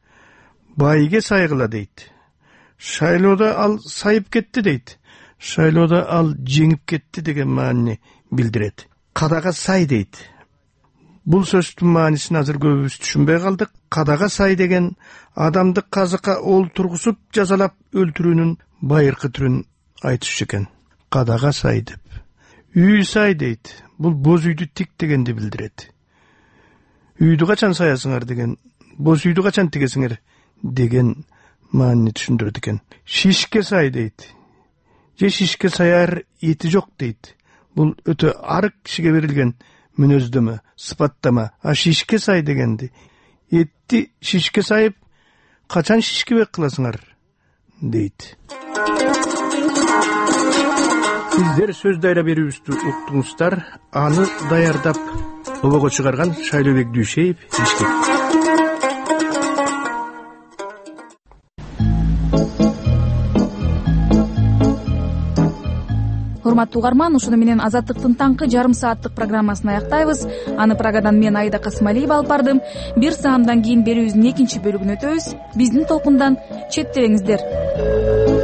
Байге сайгыла дейт. Шайлоодо ал сайып кетти дейт. Шайлоодо ал жеңип кетти деген маанини билдирет. Кадага сай дейт. Бул сөздүн маанисин азыр көбүбүз түшүнбөй калдык. Кадага сай деген адамды казыкка олтургусуп жазалап өлтүрүүнүн байыркы түрүн айтышы экен. Кадага сай деп. Үй сай дейт. Бул боз үйдү тик дегенди билдирет. Үйдү качан саясыңар деген, боз үйдү качан тигесиңер деген маанини түшүндүрөт экен. Шишке сай дейт. Же шишке саяр эти жок дейт. Бул өтө арык кишиге берилген мүнөздөмө, сыпаттама. А шишке сай дегенди этти шишке сайып качан шишкебек кыласыңар дейт. Сиздер сөз дайра берүүбүздү уктуңуздар. Аны даярдап обого чыгарган Шайлообек Дүйшеев, Бишкек. урматтуу угарман, ушуну менен Азаттыктын таңкы жарым сааттык программасын аяктайбыз. Аны Прагадан мен Айда Касымалиева алып бардым. Бир саамдан кийин берүүбүздүн экинчи бөлүгүнө өтөбүз. Биздин толкундан четтебеңиздер.